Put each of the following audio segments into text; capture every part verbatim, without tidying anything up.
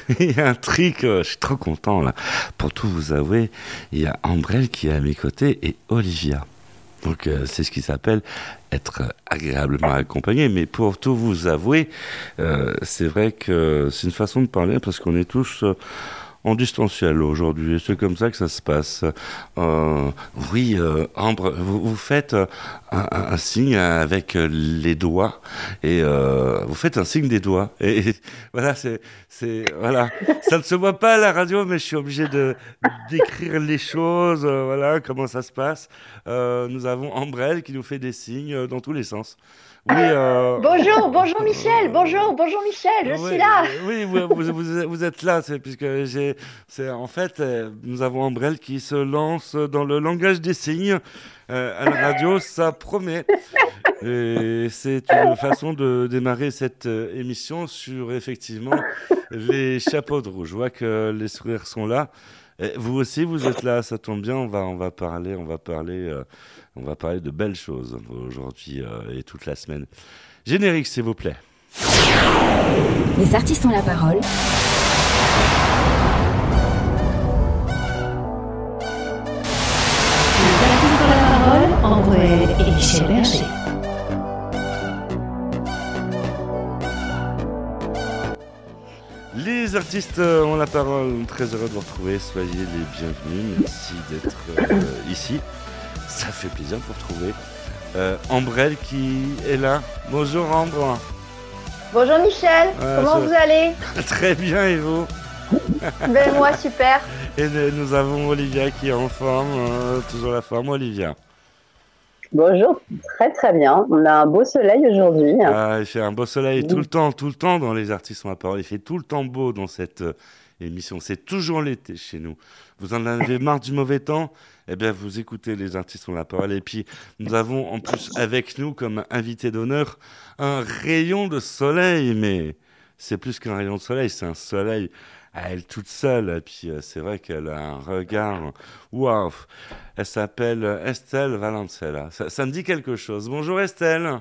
Il y a un truc, euh, je suis trop content là. Pour tout vous avouer, il y a Ambrelle qui est à mes côtés et Olivia. Donc euh, c'est ce qui s'appelle être agréablement accompagné. Mais pour tout vous avouer, euh, c'est vrai que c'est une façon de parler parce qu'on est tous euh, en distanciel aujourd'hui. C'est comme ça que ça se passe. Euh, oui, euh, Ambre, vous, vous faites euh, un, un signe avec les doigts et euh, vous faites un signe des doigts. Et, et voilà, c'est, c'est voilà. Ça ne se voit pas à la radio, mais je suis obligé de d'écrire les choses. Euh, voilà, comment ça se passe. Euh, nous avons Ambrelle qui nous fait des signes dans tous les sens. Oui, euh, Bonjour, bonjour Michel, bonjour, bonjour Michel, je oui, suis là. oui, vous, vous, vous- vous êtes là, c'est puisque j'ai, c'est en fait, euh, nous avons Ambrelle qui se lance dans le langage des signes. Euh, à la radio, ça promet. Et c'est une façon de démarrer cette euh, émission sur effectivement les chapeaux de roue. Je vois que les sourires sont là. Et vous aussi, vous êtes là, ça tombe bien. On va, on va parler, on va parler, euh, on va parler de belles choses aujourd'hui euh, et toute la semaine. Générique, s'il vous plaît. Les artistes ont la parole. Les artistes ont la parole, Ambrelle et Michel Berger. Les artistes euh, ont la parole. Très heureux de vous retrouver. Soyez les bienvenus. Merci d'être euh, ici. Ça fait plaisir de vous retrouver. Euh, Ambrelle qui est là. Bonjour Ambre. Bonjour Michel, Euh, comment ça- vous allez? Très bien et vous? Ben moi super. Et euh, nous avons Olivia qui est en forme. euh, toujours la forme, Olivia. Bonjour, très très bien. On a un beau soleil aujourd'hui. Ah, il fait un beau soleil tout le temps, tout le temps dans les artistes ont la parole. Il fait tout le temps beau dans cette euh, émission. C'est toujours l'été chez nous. Vous en avez marre du mauvais temps? Eh bien, vous écoutez les artistes ont la parole. Et puis, nous avons en plus avec nous comme invité d'honneur un rayon de soleil. Mais c'est plus qu'un rayon de soleil, c'est un soleil à elle toute seule. Et puis, euh, c'est vrai qu'elle a un regard. Waouh! Elle s'appelle Estelle Valencella. Ça, ça me dit quelque chose. Bonjour Estelle.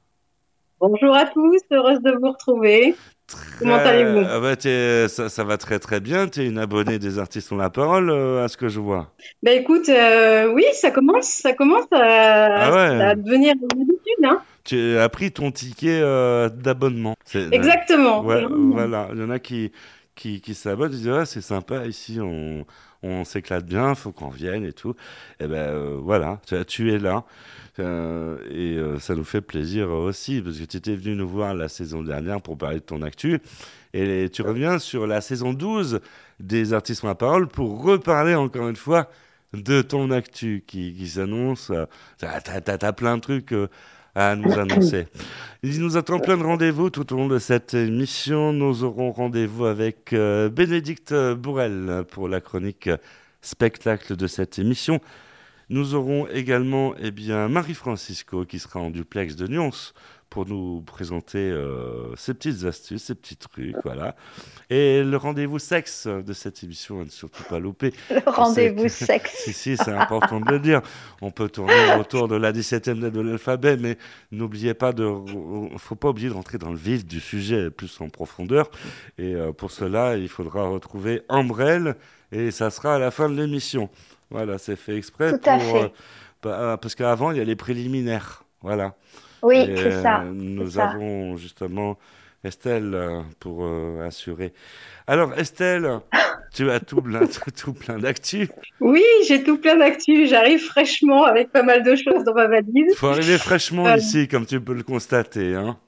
Bonjour à tous, heureuse de vous retrouver. Comment allez-vous? Ah bah, t'es- ça, ça va très très bien. Tu es une abonnée des artistes ont la parole, euh, à ce que je vois. Ben écoute, euh, oui, ça commence, ça commence Ah à, ouais, à devenir une habitude, hein. tu as pris ton ticket euh, d'abonnement. C'est- euh, Exactement. ouais, J'en ai. voilà. Il y en a qui, qui, qui s'abonnent, ils disent ah, c'est sympa ici, on, on s'éclate bien, faut qu'on vienne et tout. Et ben euh, voilà, tu, tu es là. Euh, et euh, ça nous fait plaisir aussi, parce que tu étais venu nous voir la saison dernière pour parler de ton actu. Et tu reviens sur la saison douze des Artistes ont la parole pour reparler encore une fois de ton actu qui, qui s'annonce. Euh, T'as, t'as, t'as- t'as plein de trucs euh, à nous annoncer. Il nous attend plein de rendez-vous tout au long de cette émission. Nous aurons rendez-vous avec euh, Bénédicte Bourrel pour la chronique euh, spectacle de cette émission. Nous aurons également eh bien, Marie-Francisco qui sera en duplex de Nyons pour nous présenter euh, ses petites astuces, ses petits trucs, voilà. Et le rendez-vous sexe de cette émission, à ne surtout pas louper. Le Je sais rendez-vous que- sexe. Si, si, c'est important de le dire. On peut tourner autour de la dix-septième lettre de l'alphabet, mais n'oubliez pas de... faut pas oublier de rentrer dans le vif du sujet plus en profondeur. Et euh, pour cela, il faudra retrouver Ambrelle, et ça sera à la fin de l'émission. Voilà, c'est fait exprès Tout pour... à euh, fait. bah, parce qu'avant, il y a les préliminaires. Voilà. Oui, Et c'est ça. euh, C'est nous ça. avons justement Estelle euh, pour euh, assurer. Alors, Estelle, tu as tout plein, tout plein d'actu. Oui, j'ai tout plein d'actu. J'arrive fraîchement avec pas mal de choses dans ma valise. Il faut arriver fraîchement Euh, ici, comme tu peux le constater. Hein.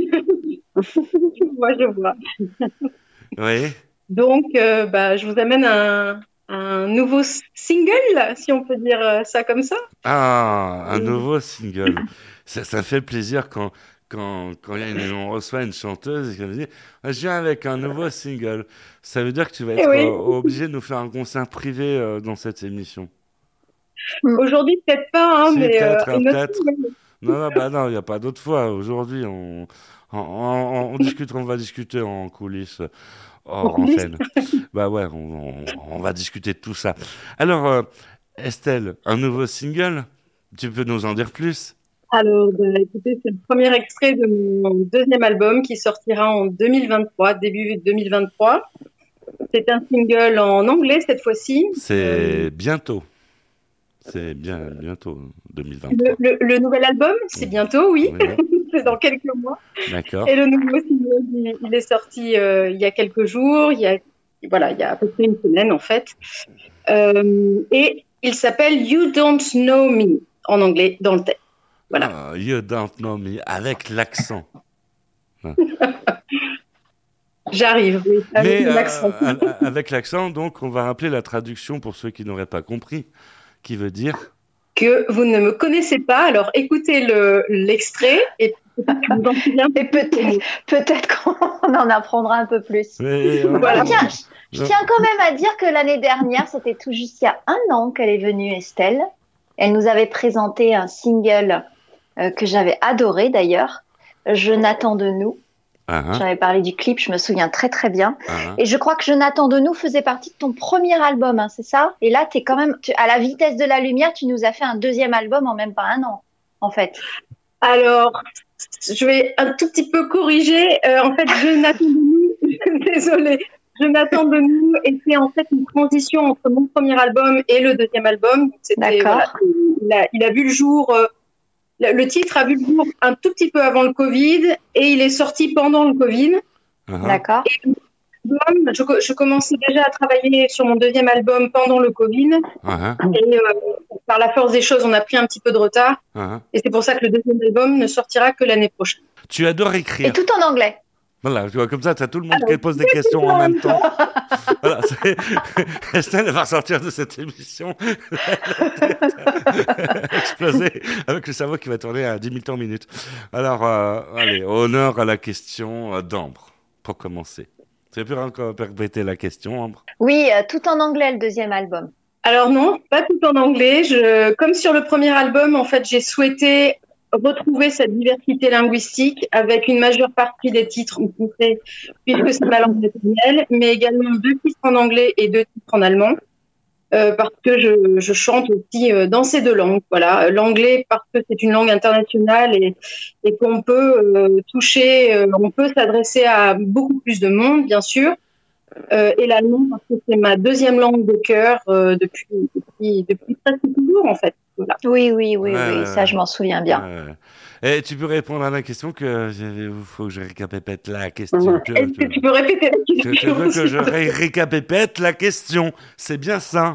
Moi, je vois. Oui. Donc, euh, bah, je vous amène un, un nouveau single, si on peut dire euh, ça comme ça. Ah, un nouveau single. Ça, ça fait plaisir quand, quand, quand il y a une- on reçoit une chanteuse et qu'elle nous dit ah, je viens avec un nouveau single. Ça veut dire que tu vas Eh être oui, euh, obligé de nous faire un concert privé euh, dans cette émission. aujourd'hui peut-être pas, hein, Si, mais euh, peut-être, hein, une autre peut-être. single. Non, non, bah non, il n'y a pas d'autre fois. Aujourd'hui, on, on, on, on discute, on va discuter en coulisses, hors antenne. Bah ouais, on, on, on va discuter de tout ça. Alors, euh, Estelle, un nouveau single? Tu peux nous en dire plus? Alors, bah, écoutez, c'est le premier extrait de mon deuxième album qui sortira en deux mille vingt-trois, début deux mille vingt-trois. c'est un single en anglais cette fois-ci. C'est bientôt. C'est bien bientôt, deux mille vingt-trois. Le, le, le nouvel album, c'est bientôt, oui. Oui. C'est dans quelques mois. D'accord. Et le nouveau single, il, il est sorti euh, il y a quelques jours, il y a, voilà, il y a à peu près une semaine en fait. Euh, et il s'appelle You Don't Know Me, en anglais, dans le texte. Voilà. Ah, you don't know me, avec l'accent. J'arrive, oui, avec Mais l'accent. euh, avec l'accent, donc, on va rappeler la traduction pour ceux qui n'auraient pas compris, qui veut dire que vous ne me connaissez pas, alors écoutez le, l'extrait et peut-être que vous en souvenez. Et peut-être, peut-être qu'on en apprendra un peu plus. Mais, euh, Voilà. Tiens, je, je tiens quand même à dire que l'année dernière, c'était tout juste il y a un an qu'elle est venue, Estelle. Elle nous avait présenté un single euh, que j'avais adoré d'ailleurs, Je n'attends de nous. Ah, hein, J'avais parlé du clip, je me souviens très très bien. ah, hein. Et je crois que Je n'attends de nous faisait partie de ton premier album, hein, c'est ça? Et là, t'es quand même, tu, à la vitesse de la lumière, tu nous as fait un deuxième album en même pas un an, en fait. Alors, je vais un tout petit peu corriger. Euh, en fait, Je n'attends de nous, désolée, Je n'attends de nous était en fait une transition entre mon premier album et le deuxième album. C'était, D'accord. voilà, il, a, il a vu le jour, euh, le, le titre a vu le jour un tout petit peu avant le Covid et il est sorti pendant le Covid. Ah, hein. D'accord. Je, je commençais déjà à travailler sur mon deuxième album pendant le Covid Ah, hein, et euh, par la force des choses, on a pris un petit peu de retard ah, hein. et c'est pour ça que le deuxième album ne sortira que l'année prochaine. Tu adores Et écrire. tout en anglais. Voilà, tu vois, comme ça, tu as tout le monde qui pose des questions en même temps. Voilà, c'est... Estelle, elle va sortir de cette émission explosée avec le cerveau qui va tourner à dix mille temps minute. Alors, euh, allez, honneur à la question euh, d'Ambre, pour commencer. Tu peux encore répéter la question, Ambre? Oui, euh, tout en anglais, le deuxième album. Alors non, pas tout en anglais. Je, comme sur le premier album, en fait, j'ai souhaité retrouver cette diversité linguistique avec une majeure partie des titres en français, puisque c'est ma langue maternelle, mais également deux titres en anglais et deux titres en allemand, euh, parce que je, je chante aussi euh, dans ces deux langues. Voilà, l'anglais parce que c'est une langue internationale et, et qu'on peut euh, toucher, euh, on peut s'adresser à beaucoup plus de monde, bien sûr. Euh, et l'allemand parce que c'est ma deuxième langue de cœur euh, depuis, depuis, depuis presque toujours en fait. Voilà. Oui, oui, oui, Ouais, oui, ouais, ça ouais. je m'en souviens bien. Euh, et tu peux répondre à la question que il faut que je récapépète la question. Tu- Est-ce que tu- tu peux répéter la Je, question je veux que je ré- récapépète la question. C'est bien ça.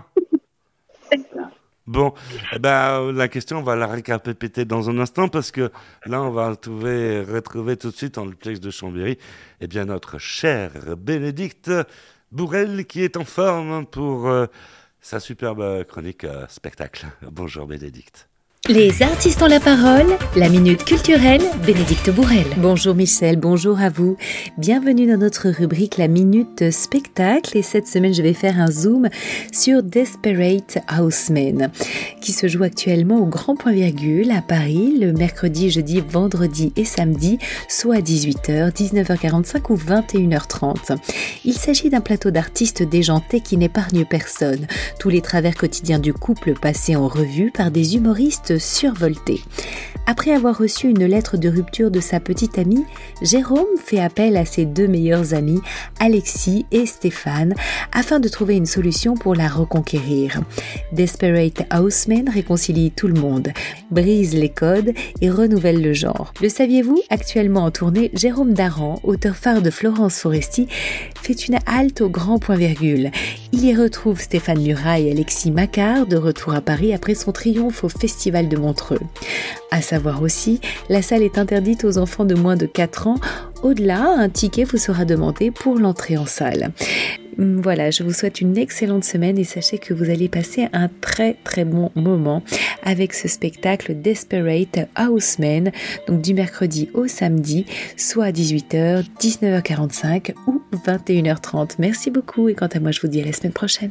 Bon, eh ben, euh, la question, on va la récapépéter dans un instant parce que là, on va retrouver, retrouver tout de suite en duplex de Chambéry, eh bien, notre chère Bénédicte Bourrel qui est en forme pour euh, sa superbe chronique euh, spectacle. Bonjour Bénédicte. Les artistes ont la parole, la minute culturelle, Bénédicte Bourrel. Bonjour Michel, bonjour à vous. Bienvenue dans notre rubrique La Minute Spectacle et cette semaine je vais faire un zoom sur Desperate Housemen qui se joue actuellement au Grand Point Virgule à Paris le mercredi, jeudi, vendredi et samedi, soit à dix-huit heures, dix-neuf heures quarante-cinq ou vingt et une heures trente. Il s'agit d'un plateau d'artistes déjantés qui n'épargne personne. Tous les travers quotidiens du couple passés en revue par des humoristes survolté. Après avoir reçu une lettre de rupture de sa petite amie, Jérôme fait appel à ses deux meilleurs amis, Alexis et Stéphane, afin de trouver une solution pour la reconquérir. Desperate Housemen réconcilie tout le monde, brise les codes et renouvelle le genre. Le saviez-vous? Actuellement en tournée, Jérôme Daran, auteur phare de Florence Foresti, fait une halte au Grand Point Virgule. Il y retrouve Stéphane Murat et Alexis Macquart, de retour à Paris après son triomphe au Festival de Montreux. À savoir aussi, la salle est interdite aux enfants de moins de quatre ans. Au-delà, un ticket vous sera demandé pour l'entrée en salle. Voilà, je vous souhaite une excellente semaine et sachez que vous allez passer un très très bon moment avec ce spectacle Desperate Housemen, donc du mercredi au samedi, soit à dix-huit heures, dix-neuf heures quarante-cinq ou vingt et une heures trente. Merci beaucoup et quant à moi, je vous dis à la semaine prochaine.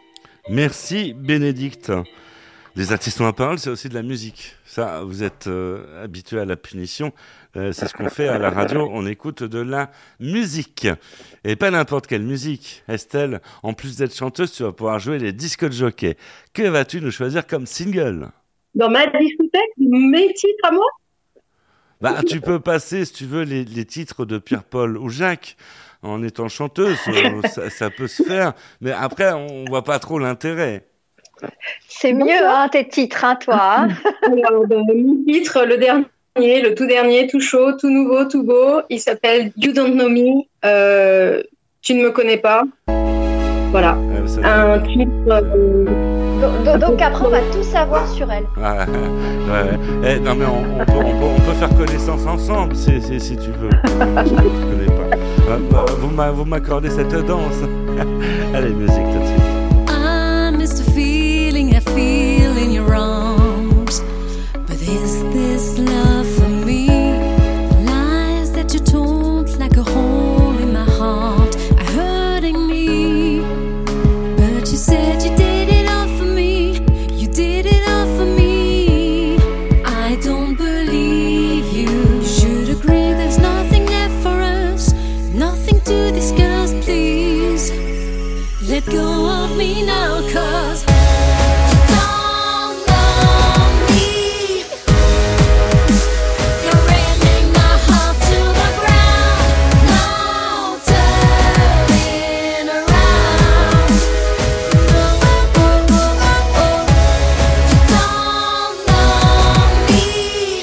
Merci Bénédicte. Les artistes ont la parole, c'est aussi de la musique. Ça, vous êtes euh, habitués à la punition. Euh, c'est ce qu'on fait à la radio. On écoute de la musique. Et pas n'importe quelle musique. Estelle, en plus d'être chanteuse, tu vas pouvoir jouer les disques de jockey. Que vas-tu nous choisir comme single? Dans ma discothèque, mes titres à moi? Bah, tu peux passer, si tu veux, les, les titres de Pierre-Paul ou Jacques. en étant chanteuse, ça, ça peut se faire, mais après, on voit pas trop l'intérêt. C'est mieux, hein, tes titres, hein, toi. Hein. Alors, ben, mon titre, le dernier, le tout dernier, tout chaud, tout nouveau, tout beau, il s'appelle You Don't Know Me. Euh, tu ne me connais pas. Voilà. Ouais, un titre. Euh, donc, donc après, on va tout savoir sur elle. Ouais, ouais. Eh, non, mais on, on, peut, on, peut, on peut faire connaissance ensemble si, si, si tu veux. Je ne connais pas. Vous, m'a, vous m'accordez cette danse. Allez, musique tout de suite. I miss the feeling I feel in your arms. But is this love for me? The lies that you told like a hole in my heart are hurting me. But you said you did it all for me. You did it all for me. I don't believe you. You should agree there's nothing left for us. Nothing to discuss, please. Let go of me now, 'cause you don't know me. You're raining my heart to the ground. No turning around. Oh, oh, oh, oh, oh. You don't know me.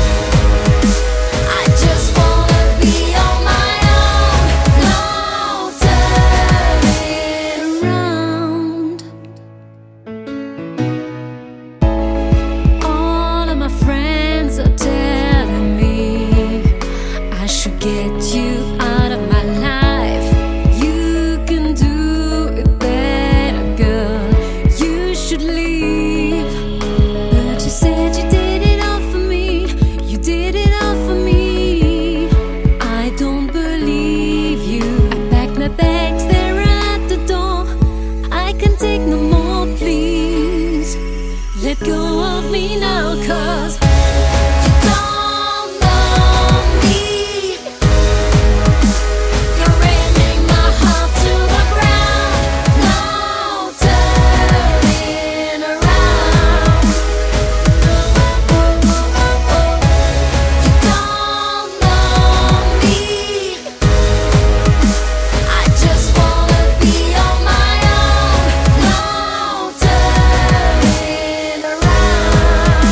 I just wanna be on my own. No turning around. All of my friends are telling me I should get you out of my life. You can do it better, girl. You should leave. But you said you did it all for me. You did it all for me. I don't believe you. I packed my bags there at the door. I can take no more, please. Let go of me now, 'cause you don't know me. You're raining my heart to the ground. No turning around. Oh, oh, oh, oh. You don't know me. I just wanna be on my own. No turning around.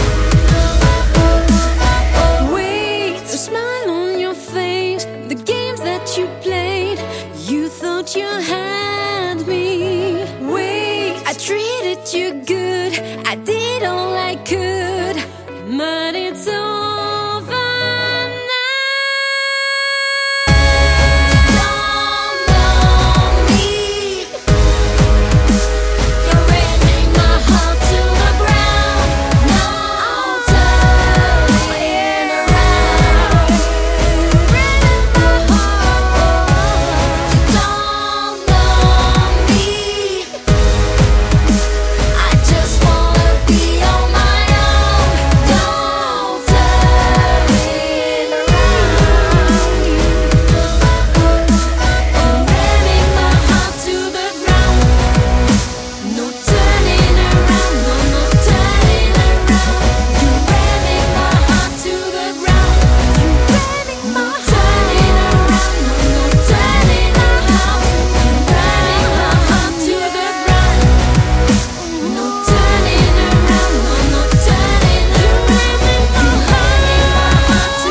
Wait, the smile on your face, the games that you played, you thought you had me. Wait, I treated you good, I did all I could, but it's over now. You don't know me. You're raining my heart to the ground. No turning around. Raining my heart. You don't know me. I just wanna be on my own. No turning around. You're raining my heart to the ground. No turning around, no, no turning around. You're raining my heart to the ground. You're raining my turning around, no, no turning around. You're raining my heart to the ground. No turning around, no, no turning around. You're raining my heart to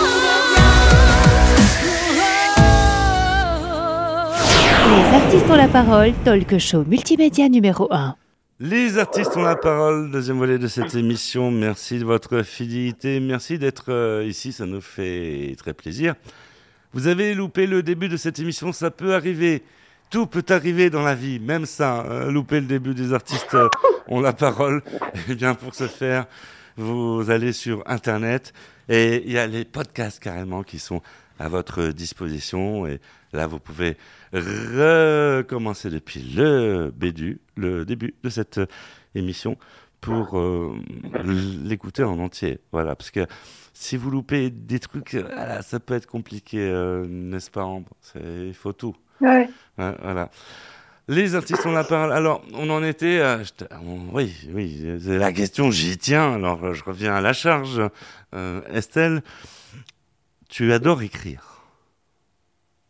the ground. Les artistes ont la parole, talk show multimédia numéro un. Les artistes ont la parole, deuxième volet de cette émission. Merci de votre fidélité, merci d'être euh, ici, ça nous fait très plaisir. Vous avez loupé le début de cette émission, ça peut arriver. Tout peut arriver dans la vie, même ça, euh, louper le début des artistes euh, ont la parole. Et bien pour ce faire, vous allez sur Internet et il y a les podcasts carrément qui sont à votre disposition. Et là, vous pouvez recommencer depuis le début, le début de cette émission pour euh, l'écouter en entier. Voilà, parce que si vous loupez des trucs, voilà, ça peut être compliqué, euh, n'est-ce pas, Ambre? C'est, il faut tout. Ouais. Ouais, voilà. Les artistes ont la parole. Alors, on en était... Euh, je te- on- oui, oui, c'est la question, j'y tiens. Alors, euh, je reviens à la charge. Euh, Estelle, tu adores écrire.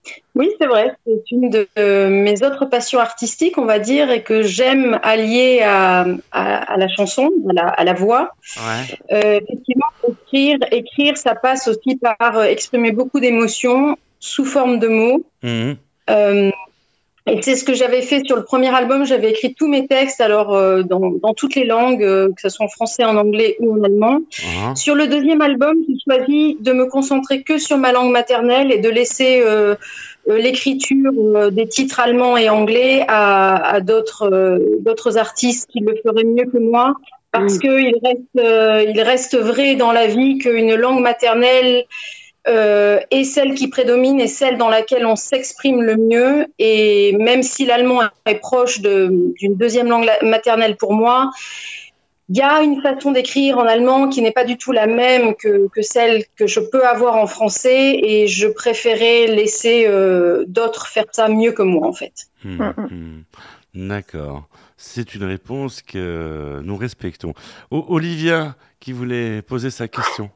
Oui, c'est vrai. C'est une de euh, mes autres passions artistiques, on va dire, et que j'aime allier à, à, à la chanson, à la, à la voix. Ouais. Euh, effectivement, écrire, écrire, ça passe aussi par euh, exprimer beaucoup d'émotions sous forme de mots. Mmh. Euh, et c'est ce que j'avais fait sur le premier album. J'avais écrit tous mes textes, alors euh, dans, dans toutes les langues, euh, que ce soit en français, en anglais ou en allemand. Uh-huh. Sur le deuxième album, j'ai choisi de me concentrer que sur ma langue maternelle et de laisser euh, euh, l'écriture euh, des titres allemands et anglais à, à d'autres, euh, d'autres artistes qui le feraient mieux que moi, parce mmh. qu'il reste, euh, il reste vrai dans la vie qu'une langue maternelle Euh, est celle qui prédomine et celle dans laquelle on s'exprime le mieux. Et même si l'allemand est proche de, d'une deuxième langue maternelle pour moi, il y a une façon d'écrire en allemand qui n'est pas du tout la même que, que celle que je peux avoir en français, et je préférais laisser euh, d'autres faire ça mieux que moi, en fait. Mmh, mmh. D'accord. C'est une réponse que nous respectons. O- Olivia, qui voulait poser sa question.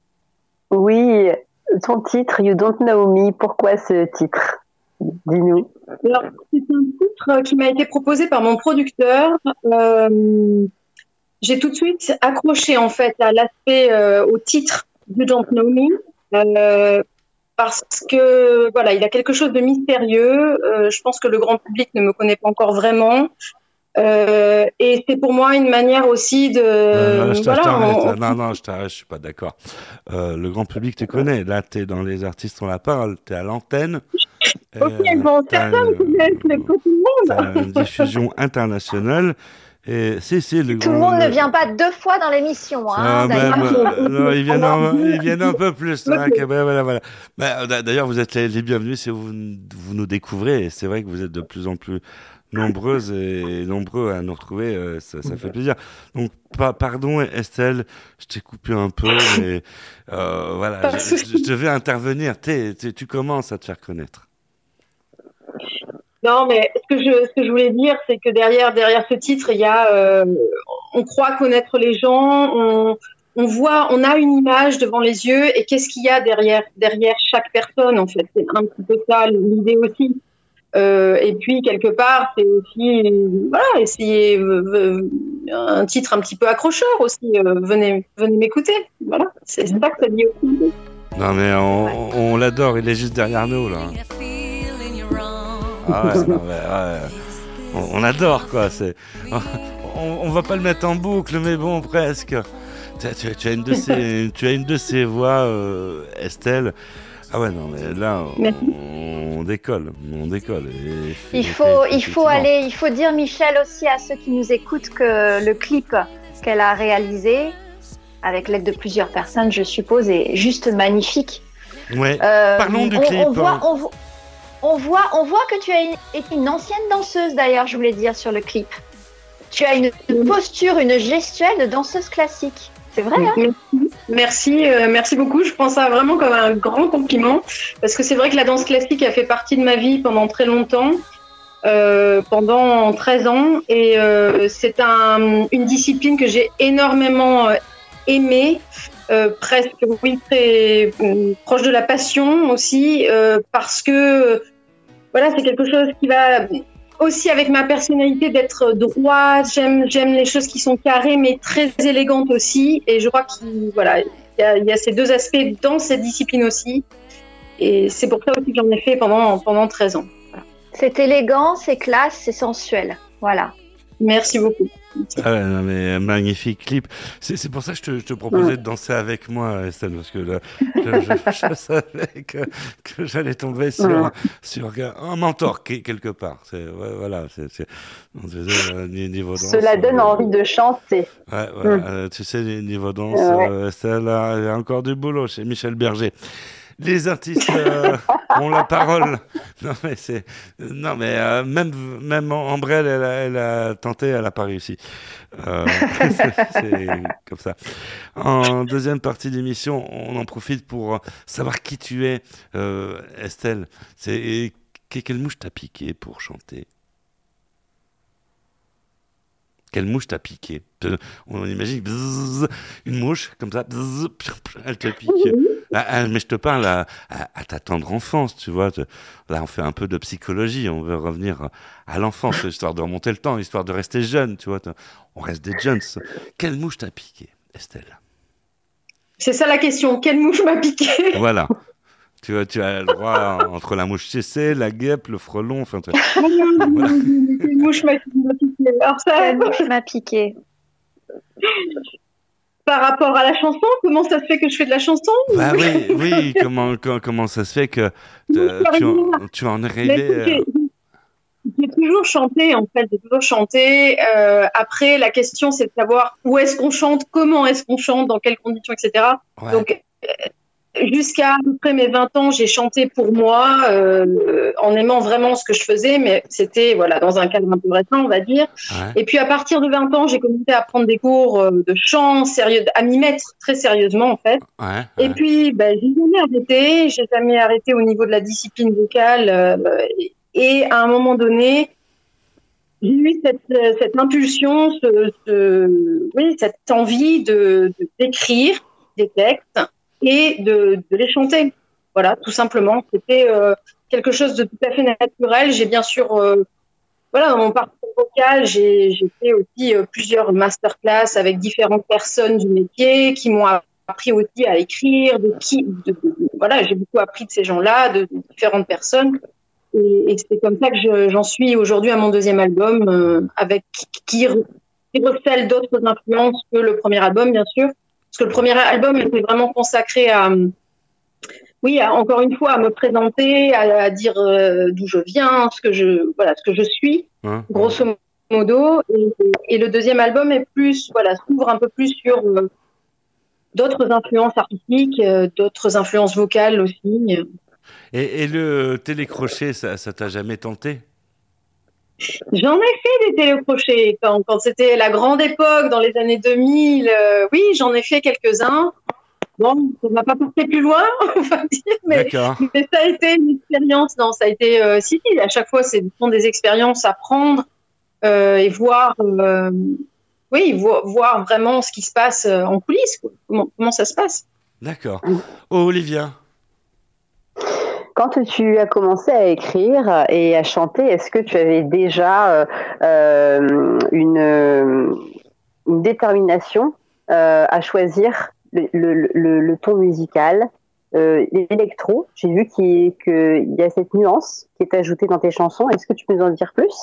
Oui, ton titre, You Don't Know Me, pourquoi ce titre ? Dis-nous. Alors, c'est un titre qui m'a été proposé par mon producteur. Euh, j'ai tout de suite accroché en fait à l'aspect, euh, au titre You Don't Know Me, euh, parce que voilà, il a quelque chose de mystérieux. Euh, je pense que le grand public ne me connaît pas encore vraiment. Euh, et c'est pour moi une manière aussi de. Euh, non, je voilà, on... on... non, non, je t'arrête, je suis pas d'accord. Euh, le grand public te connaît. Là, t'es dans les artistes ont la parole, t'es à l'antenne. Ok, euh, bon, personne connaît le monde. T'as une diffusion internationale. Et si, si, le Tout grand... le monde ne vient pas deux fois dans l'émission. Hein, même, euh, non, ils viennent, un, ils viennent un peu plus. Hein, okay. Voilà, voilà. Bah, d'ailleurs, vous êtes les, les bienvenus si vous, vous nous découvrez. Et c'est vrai que vous êtes de plus en plus nombreuses et nombreux à nous retrouver, euh, ça, ça fait plaisir. Donc, pa- pardon Estelle, je t'ai coupé un peu, mais euh, voilà, je, je, je devais intervenir. T'es, t'es, tu commences à te faire connaître. Non, mais ce que je, ce que je voulais dire, c'est que derrière, derrière ce titre, il y a, euh, on croit connaître les gens, on, on voit, on a une image devant les yeux, et qu'est-ce qu'il y a derrière, derrière chaque personne, en fait. C'est un petit peu ça l'idée aussi. Euh, et puis quelque part, c'est aussi voilà, essayer euh, un titre un petit peu accrocheur aussi. Euh, venez, venez m'écouter. Voilà, c'est ça que ça dit aussi. Non mais on, on l'adore, il est juste derrière nous là. Ah ouais, non, mais, ouais. On, on adore quoi. C'est, on, on va pas le mettre en boucle, mais bon presque. Tu, tu, tu as une de ces, tu as une de ces voix, euh, Estelle. Ah ouais, non, mais là, on, on décolle, on décolle. Et, il faut, il faut aller, il faut dire, Michel, aussi à ceux qui nous écoutent, que le clip qu'elle a réalisé, avec l'aide de plusieurs personnes, je suppose, est juste magnifique. Ouais, euh, parlons du on, clip. On voit, on, on, voit, on voit que tu as une, été une ancienne danseuse, d'ailleurs, je voulais dire, sur le clip. Tu as une, une posture, une gestuelle de danseuse classique. C'est vrai, hein ? Merci, euh, merci beaucoup. Je prends ça vraiment comme un grand compliment, parce que c'est vrai que la danse classique a fait partie de ma vie pendant très longtemps, euh, pendant treize ans, et euh, c'est un, une discipline que j'ai énormément euh, aimée, euh, presque, oui, très euh, proche de la passion aussi, euh, parce que voilà, c'est quelque chose qui va aussi avec ma personnalité d'être droite. J'aime, j'aime les choses qui sont carrées, mais très élégantes aussi. Et je crois qu'il voilà, il y a, il y a ces deux aspects dans cette discipline aussi. Et c'est pour ça aussi que j'en ai fait pendant, pendant treize ans. Voilà. C'est élégant, c'est classe, c'est sensuel. Voilà. Merci beaucoup. Ah ouais, non, mais magnifique clip. C'est, c'est pour ça que je te, je te proposais ouais. de danser avec moi, Estelle, parce que là, je, je, je savais que, que j'allais tomber sur, ouais. sur un mentor quelque part. C'est, ouais, voilà, c'est, c'est, on disait, euh, niveau danse. Cela donne euh, envie de chanter. Ouais, ouais, mm. euh, tu sais, niveau danse, ouais. euh, Estelle, il y a encore du boulot chez Michel Berger. Les artistes euh, ont la parole. Non mais c'est, non mais euh, même même Ambrelle, elle, elle a tenté, elle a pas réussi. Euh, c'est, c'est comme ça. En deuxième partie d'émission, on en profite pour savoir qui tu es, euh, Estelle. C'est quelle mouche t'a piqué pour chanter? Quelle mouche t'a piqué? On imagine bzzz, une mouche comme ça, bzzz, elle te pique. Ah, ah, mais je te parle à, à, à ta tendre enfance, tu vois. te- Là, on fait un peu de psychologie. On veut revenir à l'enfance, histoire de remonter le temps, histoire de rester jeune, tu vois. te- On reste des jeunes. Quelle mouche t'a piqué, Estelle? C'est ça la question. Quelle mouche m'a piqué? Voilà. Tu, vois, tu as le droit entre la mouche C C, la guêpe, le frelon, enfin... tu- Voilà. Quelle mouche m'a m'a piqué? Alors ça, Quelle mouche m'a piqué. par rapport à la chanson, comment ça se fait que je fais de la chanson? Bah oui, oui. Comment, comment, comment ça se fait que euh, tu, en, tu en es Mais arrivé... euh, j'ai j'ai toujours chanté, en fait, j'ai toujours chanté. Euh, après, la question, c'est de savoir où est-ce qu'on chante, comment est-ce qu'on chante, dans quelles conditions, et cetera. ouais. Donc, euh, jusqu'à à peu près mes vingt ans, j'ai chanté pour moi, euh, en aimant vraiment ce que je faisais, mais c'était voilà dans un cadre un peu récent, on va dire. Ouais. Et puis, à partir de vingt ans, j'ai commencé à prendre des cours euh, de chant, sérieux, à m'y mettre très sérieusement, en fait. Ouais, Et ouais. puis, ben, j'ai jamais arrêté. J'ai jamais arrêté au niveau de la discipline vocale. euh, et, et à un moment donné, j'ai eu cette, euh, cette impulsion, ce, ce- oui, cette envie de, de- d'écrire des textes et de, de les chanter. Voilà, tout simplement. C'était euh, quelque chose de tout à fait naturel. J'ai bien sûr, euh, voilà, dans mon parcours vocal, j'ai, j'ai fait aussi euh, plusieurs masterclass avec différentes personnes du métier qui m'ont appris aussi à écrire, de qui, de, de- voilà, j'ai beaucoup appris de ces gens-là, de, de différentes personnes. Et, et c'est comme ça que je, j'en suis aujourd'hui à mon deuxième album, euh, avec qui, re- qui recèle d'autres influences que le premier album, bien sûr. Parce que le premier album était vraiment consacré à, oui, à, encore une fois, à me présenter, à, à dire euh, d'où je viens, ce que je, voilà, ce que je suis, Hein, grosso modo. Et, et le deuxième album est plus, voilà, s'ouvre un peu plus sur euh, d'autres influences artistiques, euh, d'autres influences vocales aussi. Et, et le télécrochet, ça, ça t'a jamais tenté? J'en ai fait des télécrochets quand, quand c'était la grande époque dans les années deux mille. Euh, oui, j'en ai fait quelques-uns. Bon, ça m'a pas porté plus loin, on va dire, mais, D'accord. mais ça a été une expérience. Non, ça a été, euh, si, si, à chaque fois, c'est ce sont des expériences à prendre euh, et voir, euh, oui, vo- voir vraiment ce qui se passe euh, en coulisses, quoi. Comment, comment ça se passe. D'accord. Oh, Olivia. Quand tu as commencé à écrire et à chanter, est-ce que tu avais déjà euh, euh, une, euh, une détermination euh, à choisir le, le, le, le ton musical, euh, l'électro? J'ai vu qu'il qu'il y a cette nuance qui est ajoutée dans tes chansons. Est-ce que tu peux nous en dire plus?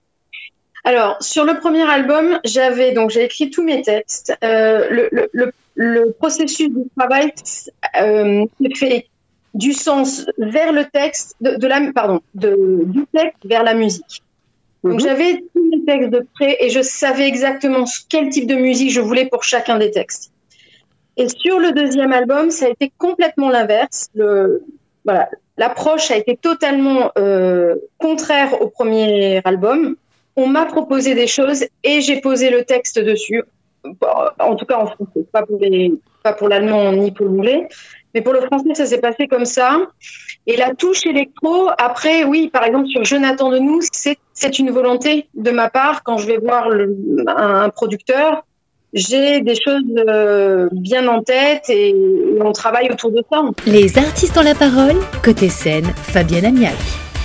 Alors, sur le premier album, j'avais donc j'ai écrit tous mes textes. Euh, le, le, le, le processus de travail euh, s'est fait du sens vers le texte, de, de la, pardon, de, du texte vers la musique. Donc, Mhm. j'avais tous mes textes de près et je savais exactement quel type de musique je voulais pour chacun des textes. Et sur le deuxième album, ça a été complètement l'inverse. Le, voilà, l'approche a été totalement euh, contraire au premier album. On m'a proposé des choses et j'ai posé le texte dessus. En tout cas en français, pas pour, les, pas pour l'allemand ni pour l'anglais. Mais pour le français, ça s'est passé comme ça. Et la touche électro, après, oui, par exemple, sur Je n'attends de nous, c'est, c'est une volonté de ma part. Quand je vais voir le, un, un producteur, j'ai des choses euh, bien en tête et, et on travaille autour de ça. Les artistes ont la parole, côté scène, Fabienne Amiac.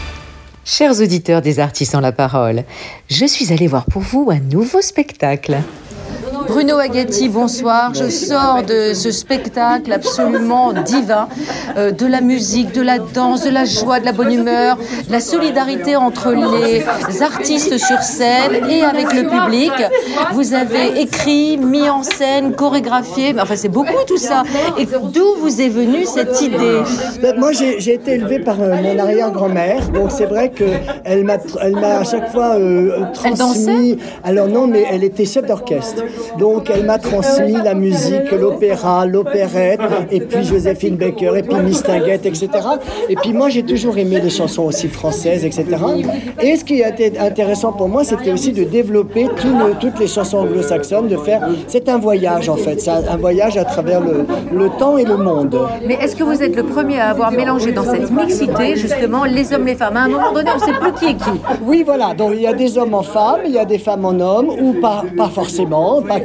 Chers auditeurs des artistes ont la parole, je suis allée voir pour vous un nouveau spectacle. Bruno Aghetti, bonsoir. Je sors de ce spectacle absolument divin, euh, de la musique, de la danse, de la joie, de la bonne humeur, de la solidarité entre les artistes sur scène et avec le public. Vous avez écrit, mis en scène, chorégraphié, enfin c'est beaucoup tout ça. Et d'où vous est venue cette idée? Ben, moi, j'ai, j'ai été élevé par euh, mon arrière-grand-mère, donc c'est vrai qu'elle m'a, elle m'a à chaque fois euh, Elle dansait? transmis. Alors non, mais elle était chef d'orchestre, donc elle m'a transmis la musique, l'opéra, l'opérette, et puis Joséphine Baker, et puis Mistinguett, et cetera. Et puis moi, j'ai toujours aimé les chansons aussi françaises, et cetera. Et ce qui a été intéressant pour moi, c'était aussi de développer tout le, toutes les chansons anglo-saxonnes, de faire. C'est un voyage en fait, c'est un, un voyage à travers le, le temps et le monde. Mais est-ce que vous êtes le premier à avoir mélangé dans cette mixité justement les hommes, les femmes? À un moment donné, on ne sait plus qui est qui. Oui, voilà. Donc il y a des hommes en femmes, il y a des femmes en hommes, ou pas, pas forcément, pas que.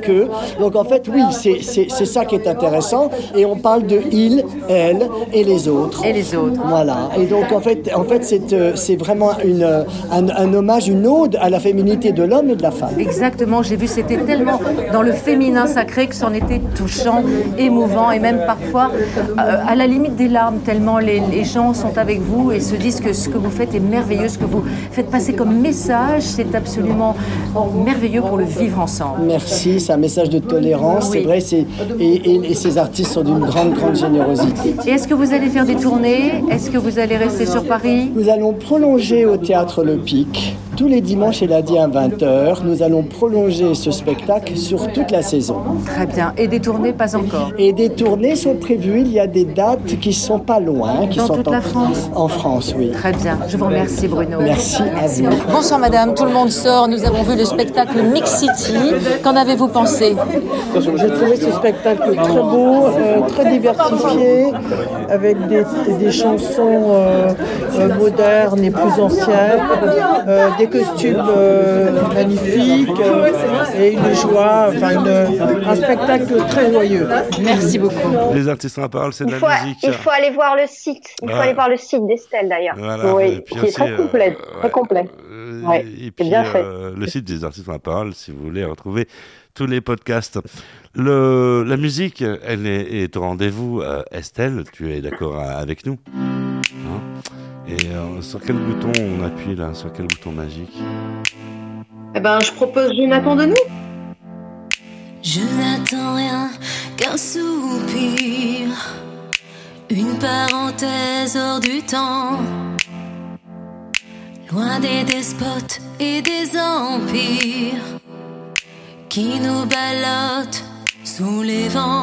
avec eux. Donc en fait, oui, c'est, c'est, c'est ça qui est intéressant. Et on parle de il, elle et les autres. Et les autres. Voilà. Et donc en fait, en fait c'est, c'est vraiment une, un, un hommage, une ode à la féminité de l'homme et de la femme. Exactement, j'ai vu, c'était tellement dans le féminin sacré que c'en était touchant, émouvant et même parfois euh, à la limite des larmes, tellement les, les gens sont avec vous et se disent que ce que vous faites est merveilleux, ce que vous faites passer comme message, c'est absolument merveilleux pour le vivre ensemble. Merci, c'est un message de tolérance, oui. C'est vrai, c'est, et, et, et ces artistes sont d'une grande, grande générosité. Et est-ce que vous allez faire des tournées? Est-ce que vous allez rester sur Paris? Nous allons prolonger au Théâtre Le Pic, tous les dimanches et lundi à vingt heures. Nous allons prolonger ce spectacle sur toute la saison. Très bien. Et des tournées, pas encore? Et des tournées sont prévues. Il y a des dates qui ne sont pas loin. Qui Dans sont toute en, la France? En France, oui. Très bien. Je vous remercie, Bruno. Merci, Merci. à vous. Bonsoir, madame. Tout le monde sort. Nous avons vu le spectacle Mix City. Qu'en avez-vous pensé? J'ai trouvé ce spectacle très beau, euh, très diversifié, avec des, des chansons euh, euh, modernes et plus anciennes, euh, des costumes euh, magnifiques euh, et une joie, enfin une, un spectacle très joyeux. Merci beaucoup. Les artistes en parole, c'est de il la faut, musique. Il faut aller voir le site. Il faut Ouais. aller voir le site d'Estelle d'ailleurs. Voilà. Oui, Puis qui est aussi, très complet, euh, très complet. Euh, Ouais, et c'est puis bien fait. euh, le site des artistes en parole, si vous voulez retrouver tous les podcasts. Le, la musique, elle est, est au rendez-vous. Euh, Estelle, tu es d'accord avec nous, hein? Et euh, sur quel bouton on appuie là? Sur quel bouton magique? Eh ben, je propose Jonathan de nous. Je n'attends rien qu'un soupir, une parenthèse hors du temps, loin des despotes et des empires qui nous ballottent sous les vents.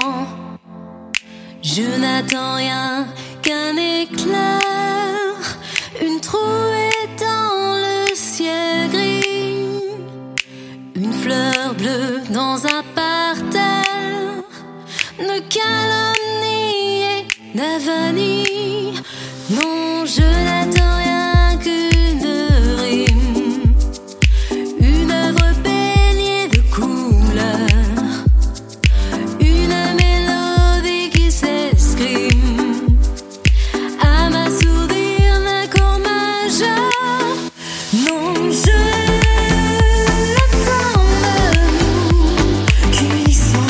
Je n'attends rien qu'un éclair, une trouée dans le ciel gris, une fleur bleue dans un parterre, de calomnie et d'avanie. Non, je n'attends rien qu'une rime, une œuvre baignée de couleurs, une mélodie qui s'escrime à m'assourdir d'un chord majeur. Non, je n'attends de nous qu'une histoire,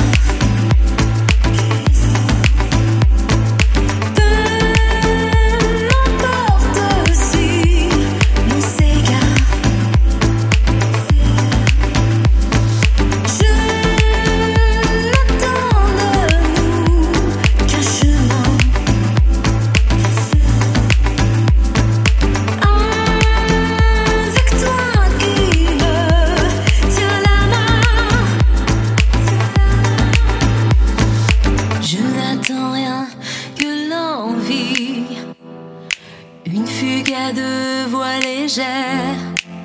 peu m'importe si nous s'égare. Je n'attends de nous qu'un chemin, avec toi qui me tient la main. Je n'attends rien que l'envie, une fugue à deux voix légères,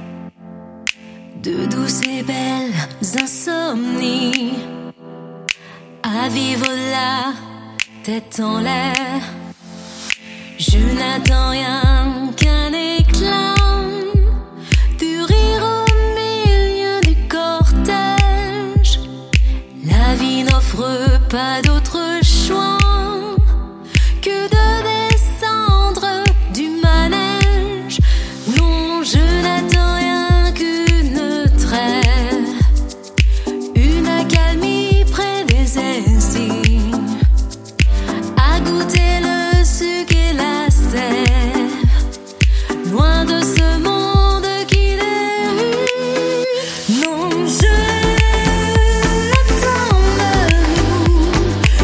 de douces et belles insomnies, à vivre la tête en l'air. Je n'attends rien qu'un éclat, du rire au milieu du cortège. La vie n'offre pas d'autre choix que de descendre du manège. Non, je n'attends rien qu'une trêve, une accalmie près des insignes, à goûter le sucre et la sève, loin de ce monde qui dérive. Non, je n'attends de nous